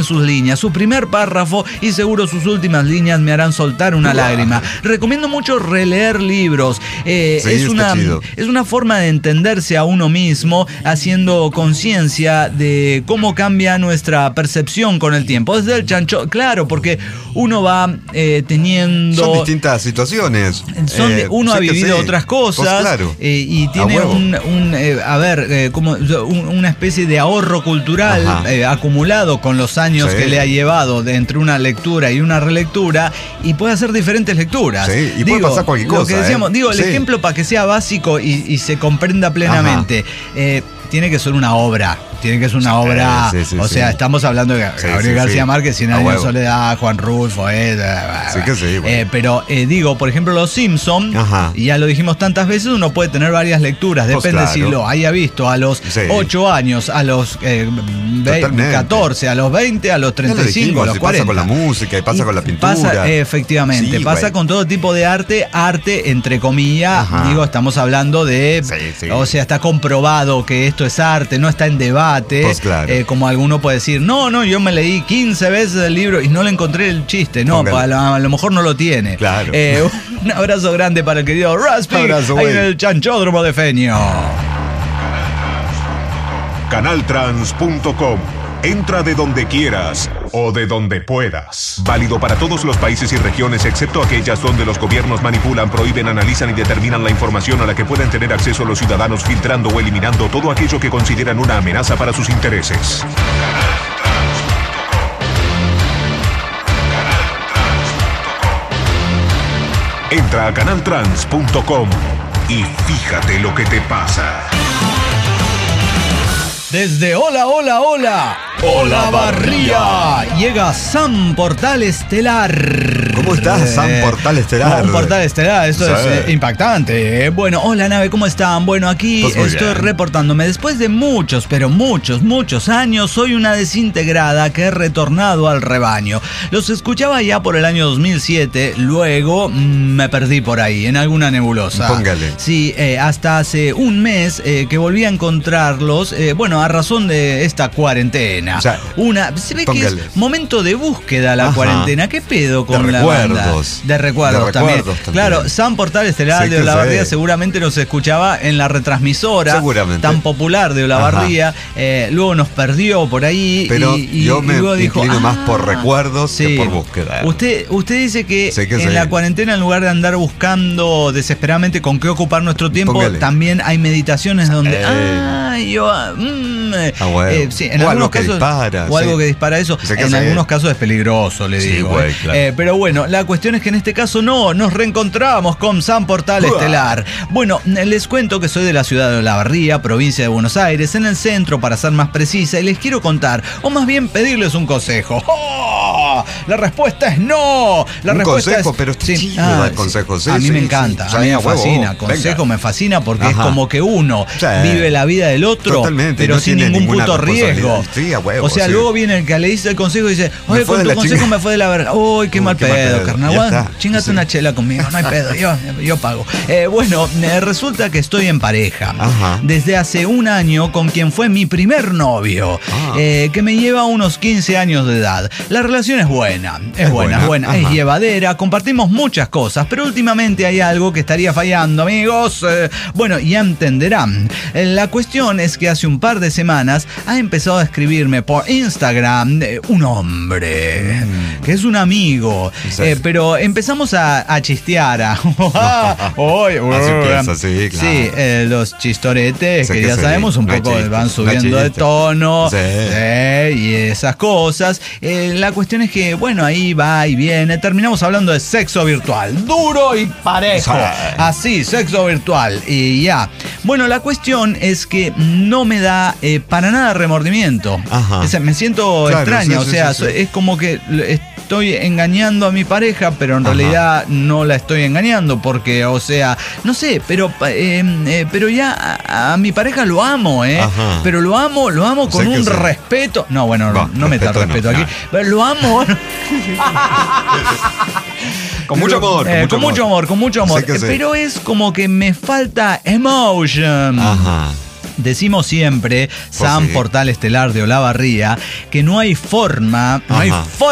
línea, su primer párrafo y seguro sus últimas líneas me harán soltar una lágrima. Recomiendo mucho releer libros. Eh, Sí, es, está una, chido. es una forma de entenderse a uno mismo, haciendo conciencia de cómo cambia nuestra percepción con el tiempo. Desde el chancho, claro, porque uno va eh, teniendo... Son distintas situaciones. Son de- Eh, uno sí ha que vivido sí. otras cosas, Pues claro. eh, y A tiene huevo. un, un, eh, a ver, eh, como un- una especie de ahorro cultural Ajá. eh, acumulado con los años Sí. que le ha llevado de entre una lectura y una relectura, y puede hacer diferentes lecturas. Sí, y puede pasar cualquier Lo cosa, que decíamos, ¿eh? digo, el Sí. ejemplo para que sea básico y, y se comprenda plenamente. Eh, tiene que ser una obra, tiene que ser una Sí, obra, sí, sí, o sí. sea, estamos hablando de Sí, Gabriel sí, García sí. Márquez, Cien A años de huevo. soledad, Juan Rulfo, eh, Sí que sí, bueno. eh, pero eh, digo, por ejemplo, Los Simpson, Ajá. y ya lo dijimos tantas veces, uno puede tener varias lecturas, Pues depende claro. si lo haya visto a los Sí. ocho años, a los eh, ve- Totalmente. catorce, a los veinte, a los Ya treinta lo y cinco, dijimos, a los y cuarenta. pasa con la música, y pasa Y con la pintura. Pasa, eh, efectivamente, Sí, pasa güey. con todo tipo de arte, arte entre comillas, Ajá. digo, estamos hablando de, Sí, sí. o sea, está comprobado que esto es arte, no está en debate, Pues claro. eh, como alguno puede decir, no, no, yo me leí quince veces el libro y no le encontré el chiste, no, Póngale. a lo, a lo mejor no lo tiene. Claro. Eh, un abrazo grande para el querido Raspi, Abrazo, ahí güey. en el chanchódromo de Feño. Canaltrans punto com. Entra de donde quieras o de donde puedas. Válido para todos los países y regiones excepto aquellas donde los gobiernos manipulan, prohíben, analizan y determinan la información a la que pueden tener acceso los ciudadanos, filtrando o eliminando todo aquello que consideran una amenaza para sus intereses. Entra a canaltrans punto com y fíjate lo que te pasa. Desde Hola, Hola, Hola, Hola Barría, llega Sam Portal Estelar. ¿Cómo estás, Sam Portal Estelar? Un Portal Estelar, esto Sí. es eh, impactante. eh. Bueno, hola nave, ¿cómo están? Bueno, aquí Pues muy estoy bien. reportándome. Después de muchos, pero muchos, muchos años, soy una desintegrada que he retornado al rebaño. Los escuchaba ya por el año dos mil siete, luego mm, me perdí por ahí, en alguna nebulosa. Póngale. Sí, eh, hasta hace un mes eh, que volví a encontrarlos, eh, bueno, a razón de esta cuarentena. O sea, una, se ve póngale. que es momento de búsqueda la Ajá. cuarentena. ¿Qué pedo con De la recuerdos. banda? De recuerdos, De también. recuerdos también. Claro, Sam Portal Estelar Sí de que Olavarría sé. seguramente nos escuchaba en la retransmisora Seguramente. tan popular de Olavarría. Eh, luego nos perdió por ahí. Pero y, y- yo y me luego dijo, inclino más "Ah, por recuerdos sí". que por búsqueda. Usted, usted dice que, Sí que en sí. la cuarentena, en lugar de andar buscando desesperadamente con qué ocupar nuestro tiempo, Póngale. también hay meditaciones donde. Eh. Ah, yo. ah, mm, eh, Ah, bueno. eh, sí, en O algunos algo que casos, dispara, O algo sí. que dispara eso. Sí que En sí. algunos casos es peligroso, le Sí, digo. güey, eh. claro. Eh, pero bueno, la cuestión es que en este caso no, nos reencontramos con Sam Portal Estelar. Bueno, les cuento que soy de la ciudad de Olavarría, provincia de Buenos Aires, en el centro para ser más precisa, y les quiero contar, o más bien pedirles un consejo. ¡Oh! La respuesta es no. La Un respuesta consejo, es, pero está chido dar consejos, sí, a mí sí, me sí. encanta, Sí, a mí me a huevo, fascina. venga. Consejo me fascina porque es Ajá. como que uno Sí. vive la vida del otro, Totalmente, pero no sin tiene ningún ninguna puto riesgo. responsabilidad. Sí, a huevo, O sea, sí. luego viene el que le dice el consejo y dice, Me oye, fue con de tu la consejo chinga. me fue de la verga. Uy, qué Uy, mal qué mal pedo, pedo. carnal. Ya Bueno, está. chingate Sí. una chela conmigo, no hay pedo, yo, yo pago. Eh, bueno, eh, resulta que estoy en pareja. Ajá. Desde hace un año con quien fue mi primer novio, Ah. eh, que me lleva unos quince años de edad. La relación es buena, es, Es buena, es buena, buena, es ajá. llevadera, compartimos muchas cosas, pero últimamente hay algo que estaría fallando, amigos. Eh, bueno, ya entenderán. Eh, La cuestión es que hace un par de semanas ha empezado a escribirme por Instagram eh, un hombre, que es un amigo, Sí. eh, pero empezamos a, a chistear. A, Oy, Así empieza, sí, claro. Sí, eh, los chistoretes, Sé que, que ya sí, sabemos, un no hay poco chiste, van no hay subiendo de chiste. tono, Sí. sí, y esas cosas. Eh, la cuestión es que, bueno, ahí va y viene. Terminamos hablando de sexo virtual, duro y parejo. Sí. Así, sexo virtual. Y ya. Bueno, la cuestión es que no me da eh, para nada remordimiento. Ajá. O sea, me siento Claro, extraña, sí, o sí, sea, sí, sí. es como que estoy engañando a mi pareja, pero en Ajá. realidad no la estoy engañando porque, o sea, no sé, pero eh, eh, pero ya a, a mi pareja lo amo, ¿eh? Ajá. Pero lo amo, lo amo con Sé que un sí. respeto. No, bueno, no, No, no meta respeto no, respeto aquí. no. Pero lo amo. Con mucho amor, Eh, con mucho amor, con mucho amor. Sé que Eh, sí. Pero es como que me falta emotion. Ajá. Decimos siempre, Sam sí. Portal Estelar de Olavarría, que no hay forma, no Ajá. hay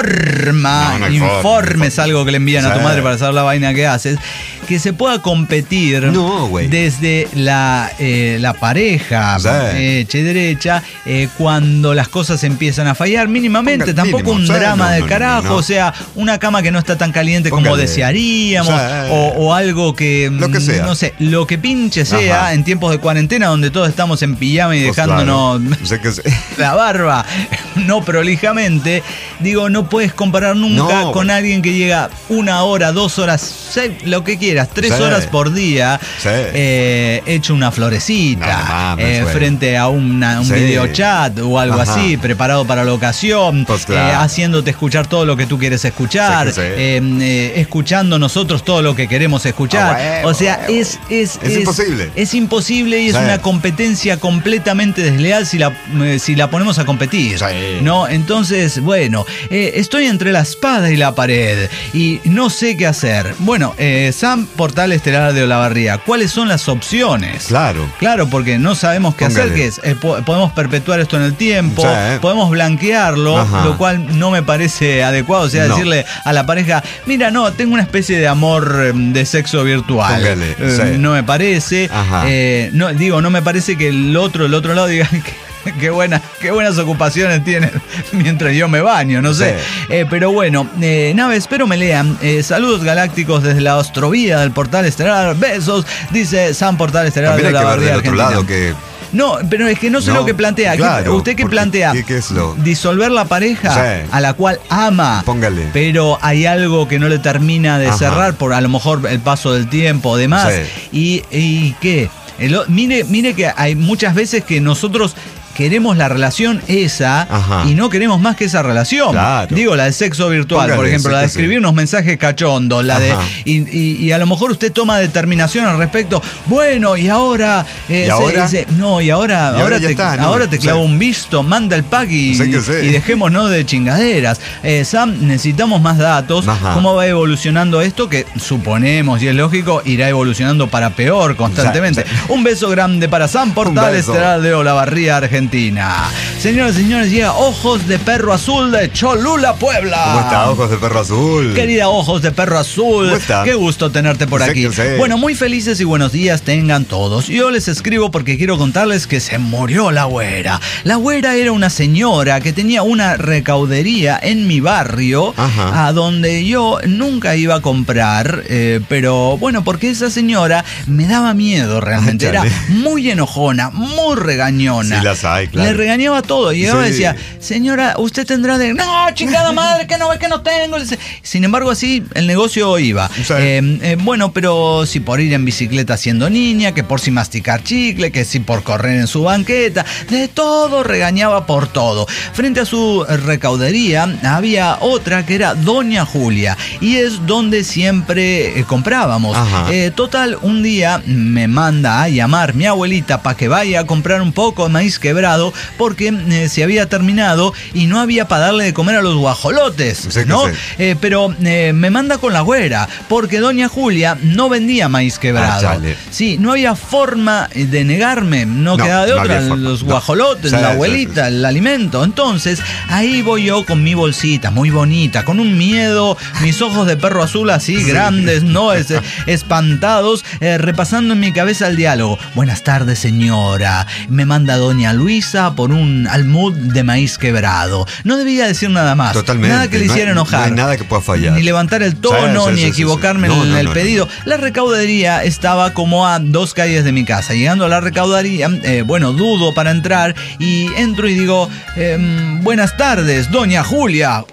forma, No, no hay informe es forma. algo que le envían a tu Sí. madre para saber la vaina que haces, que se pueda competir No, güey. desde la, eh, la pareja Sí. eh, che derecha, eh, cuando las cosas empiezan a fallar mínimamente, Ponga- tampoco mínimo, un sí, drama no, de no, no, carajo, no. o sea, una cama que no está tan caliente como Póngale. desearíamos, Sí. o, o algo que, Lo que sea. no sé, lo que pinche sea Ajá. en tiempos de cuarentena donde todos estamos en pijama y Pues dejándonos claro. Sé que sí. la barba no prolijamente, digo, no puedes comparar nunca No, con güey. alguien que llega una hora, dos horas, seis, lo que quieras, tres Sí. horas por día, Sí. eh, hecho una florecita, No, no mames, eh, güey. frente a una- un Sí. videochat o algo Ajá. así, preparado para la ocasión, Pues claro. eh, haciéndote escuchar todo lo que tú quieres escuchar, Sí que sí. eh, eh, escuchando nosotros todo lo que queremos escuchar. Ah, huevo, o sea, huevo. es, es, Es imposible. Es imposible y es Sí. una competencia completamente desleal si la, eh, si la ponemos a competir. Sí. ¿No? Entonces, bueno, eh, estoy entre la espada y la pared y no sé qué hacer. Bueno, eh, Sam Portal Estelar de Olavarría, ¿cuáles son las opciones? Claro. Claro, porque no sabemos qué Póngale. hacer, que es, eh, po- podemos perpetuar esto en el tiempo, Sí, eh. podemos blanquearlo, Ajá. lo cual no me parece adecuado, o sea, No. decirle a la pareja, mira, no, tengo una especie de amor eh, de sexo virtual. Póngale, Eh, sí. No me parece, Ajá. eh, no, digo, no me parece que el otro, el otro lado diga que Qué, buena, qué buenas ocupaciones tienen mientras yo me baño, no sé. Sí. Eh, pero bueno, eh, nada, espero me lean. Eh, saludos galácticos desde la Ostrovía del Portal Estelar. Besos, dice Sam Portal Estelar También de hay que ver Olavarría, del otro Argentina. lado que... No, pero es que no sé No, lo que plantea. ¿Qué- claro, ¿Usted qué porque- plantea? ¿qué- qué es lo? Disolver la pareja Sí. a la cual ama. Póngale. Pero hay algo que no le termina de Ajá. cerrar por a lo mejor el paso del tiempo o demás. Sí. ¿Y, y qué? El o- mire, mire que hay muchas veces que nosotros queremos la relación esa Ajá. y no queremos más que esa relación. Claro. Digo, la del sexo virtual, Póngale, por ejemplo, sí la de que sí. escribir unos mensajes cachondos, la de Ajá. y, y- y a lo mejor usted toma determinación al respecto. Bueno, y ahora eh, ¿Y se- ahora? se- no, y ahora, Y ahora ahora ya te, está, ¿no? ahora te clavo Sí. un visto, manda el pack y, Sí que sí. y dejémonos de chingaderas. Eh, Sam, necesitamos más datos. Ajá. ¿Cómo va evolucionando esto? Que suponemos, y es lógico, irá evolucionando para peor constantemente. Sí, sí. Un beso grande para Sam Portal beso. Estelar de Olavarría, Argentina. Señoras y señores, llega Ojos de Perro Azul de Cholula, Puebla. ¿Cómo está, Ojos de Perro Azul? Querida Ojos de Perro Azul, ¿Cómo está? qué gusto tenerte por Sé aquí. que sé. Bueno, muy felices y buenos días tengan todos. Yo les escribo porque quiero contarles que se murió la güera. La güera era una señora que tenía una recaudería en mi barrio, Ajá. a donde yo nunca iba a comprar, eh, pero bueno, porque esa señora me daba miedo realmente. Ah, Era chale. muy enojona, muy regañona. Sí las hay, claro. Le regañaba todo. Y llegaba y Sí. decía, señora, usted tendrá de... No, chingada madre, que no ve que no tengo. Sin embargo, así el negocio iba. Sí. Eh, eh, bueno, pero si por ir en bicicleta siendo niña, que por si masticar chicle, que si por correr en su banqueta, de todo regañaba por todo. Frente a su recaudería había otra que era Doña Julia y es donde siempre eh, comprábamos. Ajá. Eh, total, un día me manda a llamar mi abuelita para que vaya a comprar un poco de maíz quebrado porque eh, se había terminado y no había para darle de comer a los guajolotes, Sí que ¿no? sí. Eh, pero eh, me manda con la güera porque Doña Julia no vendía maíz quebrado. Ah, chale. Sí, no había forma de negarme, no, No, quedaba de no otra, había forma, los no. guajolotes, Sí, la sí, abuelita, sí, sí. el alimento. Entonces, ahí voy yo con mi bolsita, muy bonita, con un miedo, mis ojos de perro azul así grandes, ¿no? Es, espantados, eh, repasando en mi cabeza el diálogo. Buenas tardes, señora. Me manda Doña Luisa por un almud de maíz quebrado. No debía decir nada más. Totalmente. Nada que le No hay- hiciera enojar. no hay nada que pueda fallar. Ni levantar el tono, Sí, sí, ni sí, sí, equivocarme sí. No, en no, el no, pedido. no. La recaudería estaba como a dos calles de mi casa. Llegando a la recaudería, eh, bueno, dudo para entrar y entro y digo, em, buenas tardes, Doña Julia.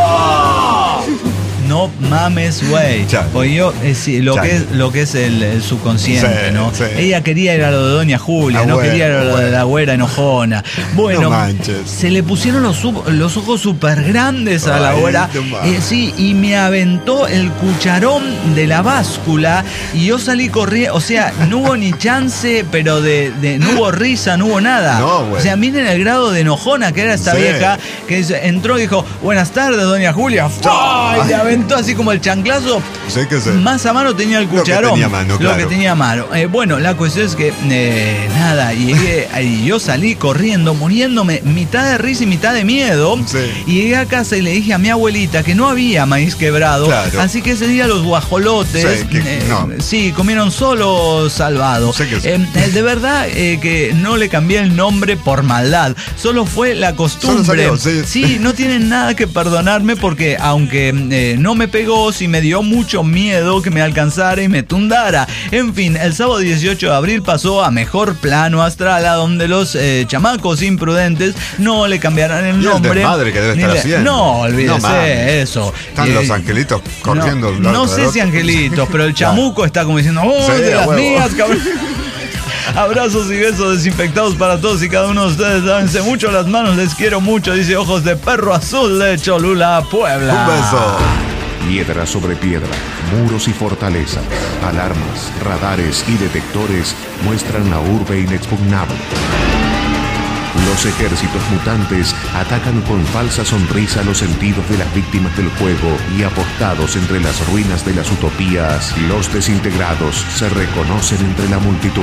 ¡Oh! No mames, güey. Chale. Pues yo, eh, sí, lo, Chale. que es, lo que es el, el subconsciente, Sí, ¿no? sí. Ella quería ir a lo de Doña Julia, Ah, no bueno, quería ir a lo de bueno. la güera enojona. Bueno, No manches. se le pusieron los, su- los ojos súper grandes a la Ay, güera. no mames. Eh, sí, y me aventó el cucharón de la báscula y yo salí corriendo. O sea, no hubo ni chance, pero de, de- no hubo risa, no hubo nada. No, güey. O sea, miren el grado de enojona que era esta Sí. vieja que dice- entró y dijo, buenas tardes, Doña Julia. ¡Fua! Y le aventó aventó así como el chanclazo. Sé que sé. Más a mano tenía el Lo que cucharón. tenía a mano, Lo claro. que tenía a mano. Eh, bueno, la cuestión es que, eh, nada, llegué, y yo salí corriendo, muriéndome, mitad de risa y mitad de miedo. Sí. Y llegué a casa y le dije a mi abuelita que no había maíz quebrado. Claro. Así que ese día los guajolotes, Sí, que- eh, no. sí, comieron solo salvado. Sé que sí. Eh, eh, de verdad eh, que no le cambié el nombre por maldad. Solo fue la costumbre. Solo salió, sí. Sí, no tienen nada que perdonarme porque aunque eh, no me pegó, sí me dio mucho miedo que me alcanzara y me tundara. En fin, el sábado dieciocho de abril pasó a mejor plano astral, a donde los eh, chamacos imprudentes no le cambiarán el Y el nombre. desmadre que debe ni estar le- haciendo. No, olvídese No mames. eso. Están Eh, los angelitos corriendo. No, no sé si angelitos, pero el chamuco está como diciendo, ¡oh, Sí, de a las huevo. mías, cabrón! Abrazos y besos desinfectados para todos y cada uno de ustedes. Dávense mucho las manos, les quiero mucho. Dice Ojos de Perro Azul de Cholula, Puebla. Un beso. Piedra sobre piedra, muros y fortalezas, alarmas, radares y detectores muestran la urbe inexpugnable. Los ejércitos mutantes atacan con falsa sonrisa los sentidos de las víctimas del juego y apostados entre las ruinas de las utopías, los desintegrados se reconocen entre la multitud.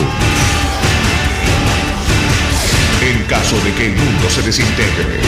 En caso de que el mundo se desintegre,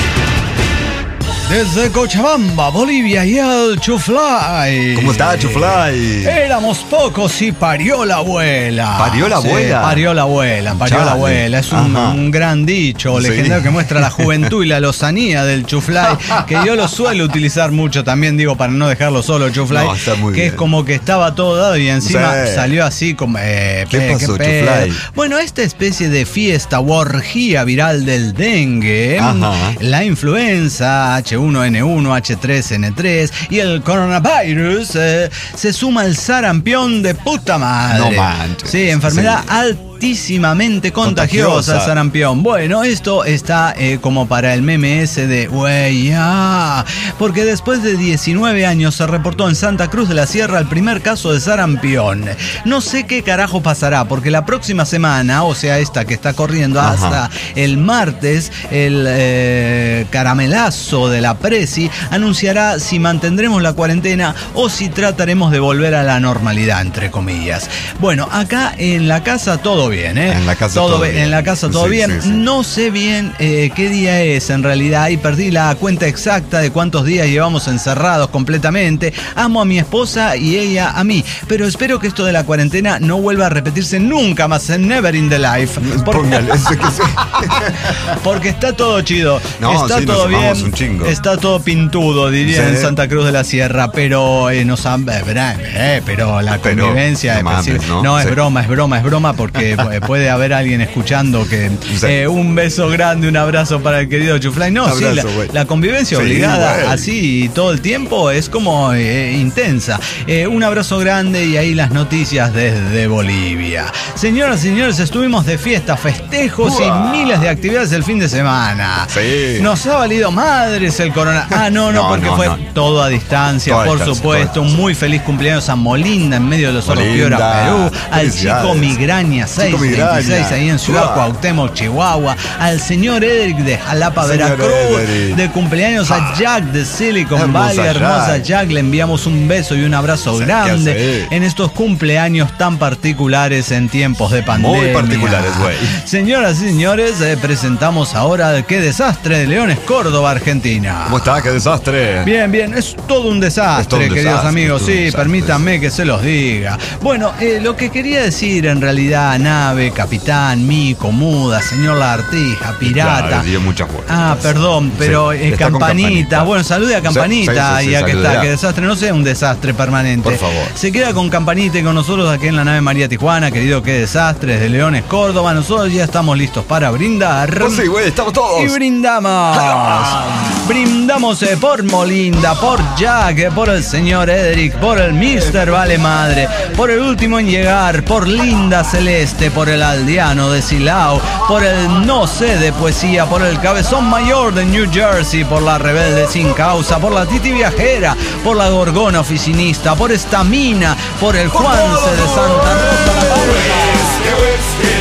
Desde Cochabamba, Bolivia y el Chuflay. ¿Cómo está, Chuflay? Éramos pocos y parió la abuela. ¿Parió la Sí, abuela? parió la abuela, parió Chale. la abuela. Es un, Ajá. un gran dicho Sí. legendario que muestra la juventud y la lozanía del Chuflay, que yo lo suelo utilizar mucho también, digo, para no dejarlo solo, Chuflay. No, está muy que bien. es como que estaba todo dado y encima Sí. salió así como... eh, ¿Qué pe- pasó, pedo. Chuflay? Bueno, esta especie de fiesta o orgía viral del dengue, Ajá. la influenza H uno N uno, H tres N tres y el coronavirus, eh, se suma el sarampión de puta madre. No manches. Sí, enfermedad Sí. altísimamente contagiosa, Contagiosa. el sarampión. Bueno, esto está eh, como para el meme ese de güey, ya. Porque después de diecinueve años se reportó en Santa Cruz de la Sierra el primer caso de sarampión. No sé qué carajo pasará, porque la próxima semana, o sea, esta que está corriendo Ajá. hasta el martes, el eh, caramelazo de la Presi anunciará si mantendremos la cuarentena o si trataremos de volver a la normalidad, entre comillas. Bueno, acá en la casa todo bien, ¿eh? En la casa todo bien. En la casa todo Sí, bien. sí, sí. No sé bien eh, qué día es en realidad y perdí la cuenta exacta de cuántos días llevamos encerrados completamente. Amo a mi esposa y ella a mí, pero espero que esto de la cuarentena no vuelva a repetirse nunca más en Never in the Life. Porque, Póngale, ese que sí. porque está todo chido, No, está sí, nos todo amamos bien, un chingo. está todo pintudo, diría Sí. en Santa Cruz de la Sierra, pero eh, nos han, eh, eh, pero la Pero, convivencia no es mames, percibe- ¿no? no, es Sí. broma, es broma, es broma porque eh, puede haber alguien escuchando que Sí. eh, un beso grande, un abrazo para el querido Chuflay. No, Abrazo, sí, la, güey. la convivencia Sí, obligada güey. así todo el tiempo es como eh, intensa. Eh, un abrazo grande y ahí las noticias desde Bolivia. Señoras y señores, estuvimos de fiesta, festejos Uah. y miles de actividades el fin de semana. Sí. Nos ha valido madres el corona. Ah, no, no, No, porque no, fue no. todo a distancia, Todo a por distancia, supuesto. todo a Un muy feliz cumpleaños a Molinda en medio de los Oros Molinda, Piora, Perú. Al felicidades. chico Migraña seiscientos veintiséis Migraña. ahí en Ciudad Uah. Cuauhtémoc, Chihuahua. Al señor Edric de Jalapa, Señor Veracruz. Edric. De cumpleaños a Jack de Silicon Hermosa Valley. Hermosa Jack. Jack. Le enviamos un beso y un abrazo Sí, grande ¿qué hace? en estos cumpleaños tan particulares en tiempos de pandemia. Muy particulares, güey. Señoras y señores, eh, presentamos ahora el Qué Desastre de Leones, Córdoba, Argentina. ¿Cómo está? ¡Qué desastre! Bien, bien, es todo un desastre, Es todo un queridos desastre, amigos, es todo un sí, desastre, permítanme que se los diga. Bueno, eh, lo que quería decir en realidad, nave, capitán, mico, muda, señor lagartija, pirata. Claro, dio muchas vueltas. Ah, perdón, pero Sí, eh, está con campanita. Campanita. Bueno, salude a Campanita, Sí, sí, sí, ya que saludará. está, que desastre no sea un desastre permanente. Por favor. Se queda con Campanita y con nosotros aquí en la nave María Tijuana, querido, qué desastre, desde Leones, Córdoba. Nosotros ya estamos listos para brindar. Pues sí, güey, estamos todos. Y brindamos. Brindamos eh, por Molinda, por Jack, eh, por el señor Edric, por el mister Vale Madre, por el último en llegar, por Linda Celeste, por el aldeano de Silao, por el no sé de poesía, por el cabezón mayor de New Jersey, por la rebelde sin causa, por la Titi viajera, por la gorgona oficinista, por esta mina, por el Juanse de Santa Rosa la Palma.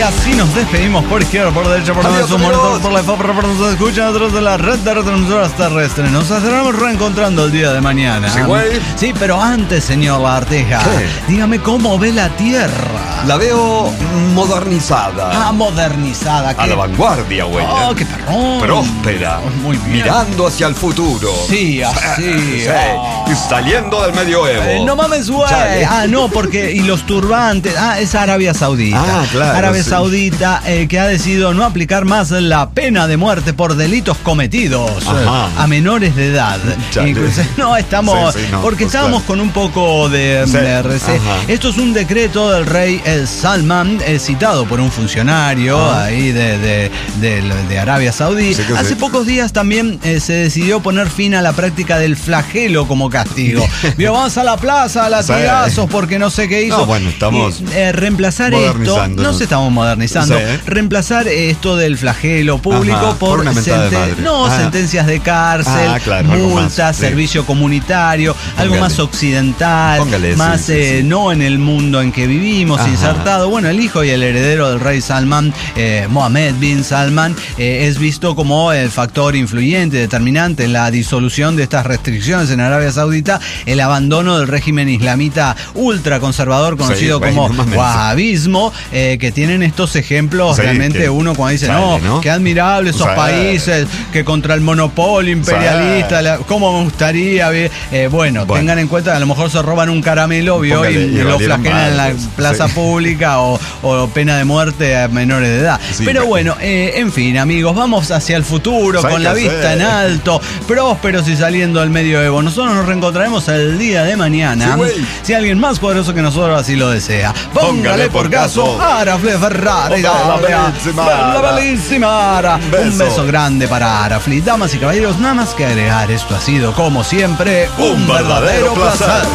así nos despedimos por izquierda, por derecha, por Adiós, su amigos. monitor, por la F A P, por nos escuchan a través de la red de retransmisoras terrestres. Nos estaremos reencontrando el día de mañana. Sí, güey. Sí, pero antes, señor Larteja, ¿Qué? dígame cómo ve la Tierra. La veo modernizada. Ah, modernizada. A ¿qué? la vanguardia, güey. Oh, qué perrón. Próspera. Muy bien. Mirando hacia el futuro. Sí, así. Sí. Ah. Y saliendo del medioevo. Eh, no mames, güey. Chale. Ah, no, porque. Y los turbantes. Ah, es Arabia Saudita. Ah, claro, Arabia sí. Saudita eh, que ha decidido no aplicar más la pena de muerte por delitos cometidos Ajá. eh, a menores de edad. Chale. Incluso- no, estamos. Sí, sí, no, porque pues estábamos claro. con un poco de, Sí, de rece- ajá. Esto es un decreto del rey eh, Salman, eh, citado por un funcionario Ah. ahí de, de, de- de Arabia Saudí. Sí que Hace sí. pocos días también eh, se decidió poner fin a la práctica del flagelo como castigo. Vio, vamos a la plaza, a latigazos, Sí. porque no sé qué hizo. No, bueno, estamos Y, eh, reemplazar esto, modernizándonos. no se estamos modernizando, Sí. reemplazar esto del flagelo público Ajá, por, por una mentada de madre. no, Ah. sentencias de cárcel, Ah, claro, algo más, multas, sí. servicio comunitario, algo Póngale. más occidental, Póngale, más sí, sí, eh, sí. no en el mundo en que vivimos, Ajá. insertado. Bueno, el hijo y el heredero del rey Salman, eh, Mohammed bin Salman, eh, es visto como el factor influyente, determinante en la disolución de estas restricciones en Arabia Saudita, el abandono del régimen islamita ultraconservador conocido Sí, güey, como no mames. wahabismo, eh, que tienen estos ejemplos Sí, realmente que- uno cuando dice, chale, no, ¿no? qué admirable esos Sí. países que contra el monopolio imperialista, Sí. la- cómo me gustaría, ver? Eh, bueno, Bueno. tengan en cuenta que a lo mejor se roban un caramelo, vio, Póngale, y y lo valieron flagelan en la madres. plaza Sí. pública o, o pena de muerte a menores de edad. Sí, Pero bueno. bueno, eh, en fin, amigos, vamos hacia el futuro Sí, con la que vista sí. en alto, prósperos y saliendo del medioevo. Nosotros nos reencontraremos el día de mañana. Sí, güey. Si alguien más poderoso que nosotros así lo desea. Póngale, Póngale por por caso, caso. Arafle Ferrari. Bella, Galia. bellísima Bella, Ara. bellísima Ara. Un beso. Un beso grande para Arafli. Damas y caballeros, nada más que agregar. Esto ha sido, como siempre, un, Un verdadero verdadero placer. placer.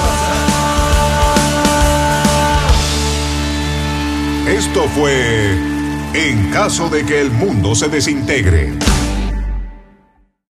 Esto fue En caso de que el mundo se desintegre.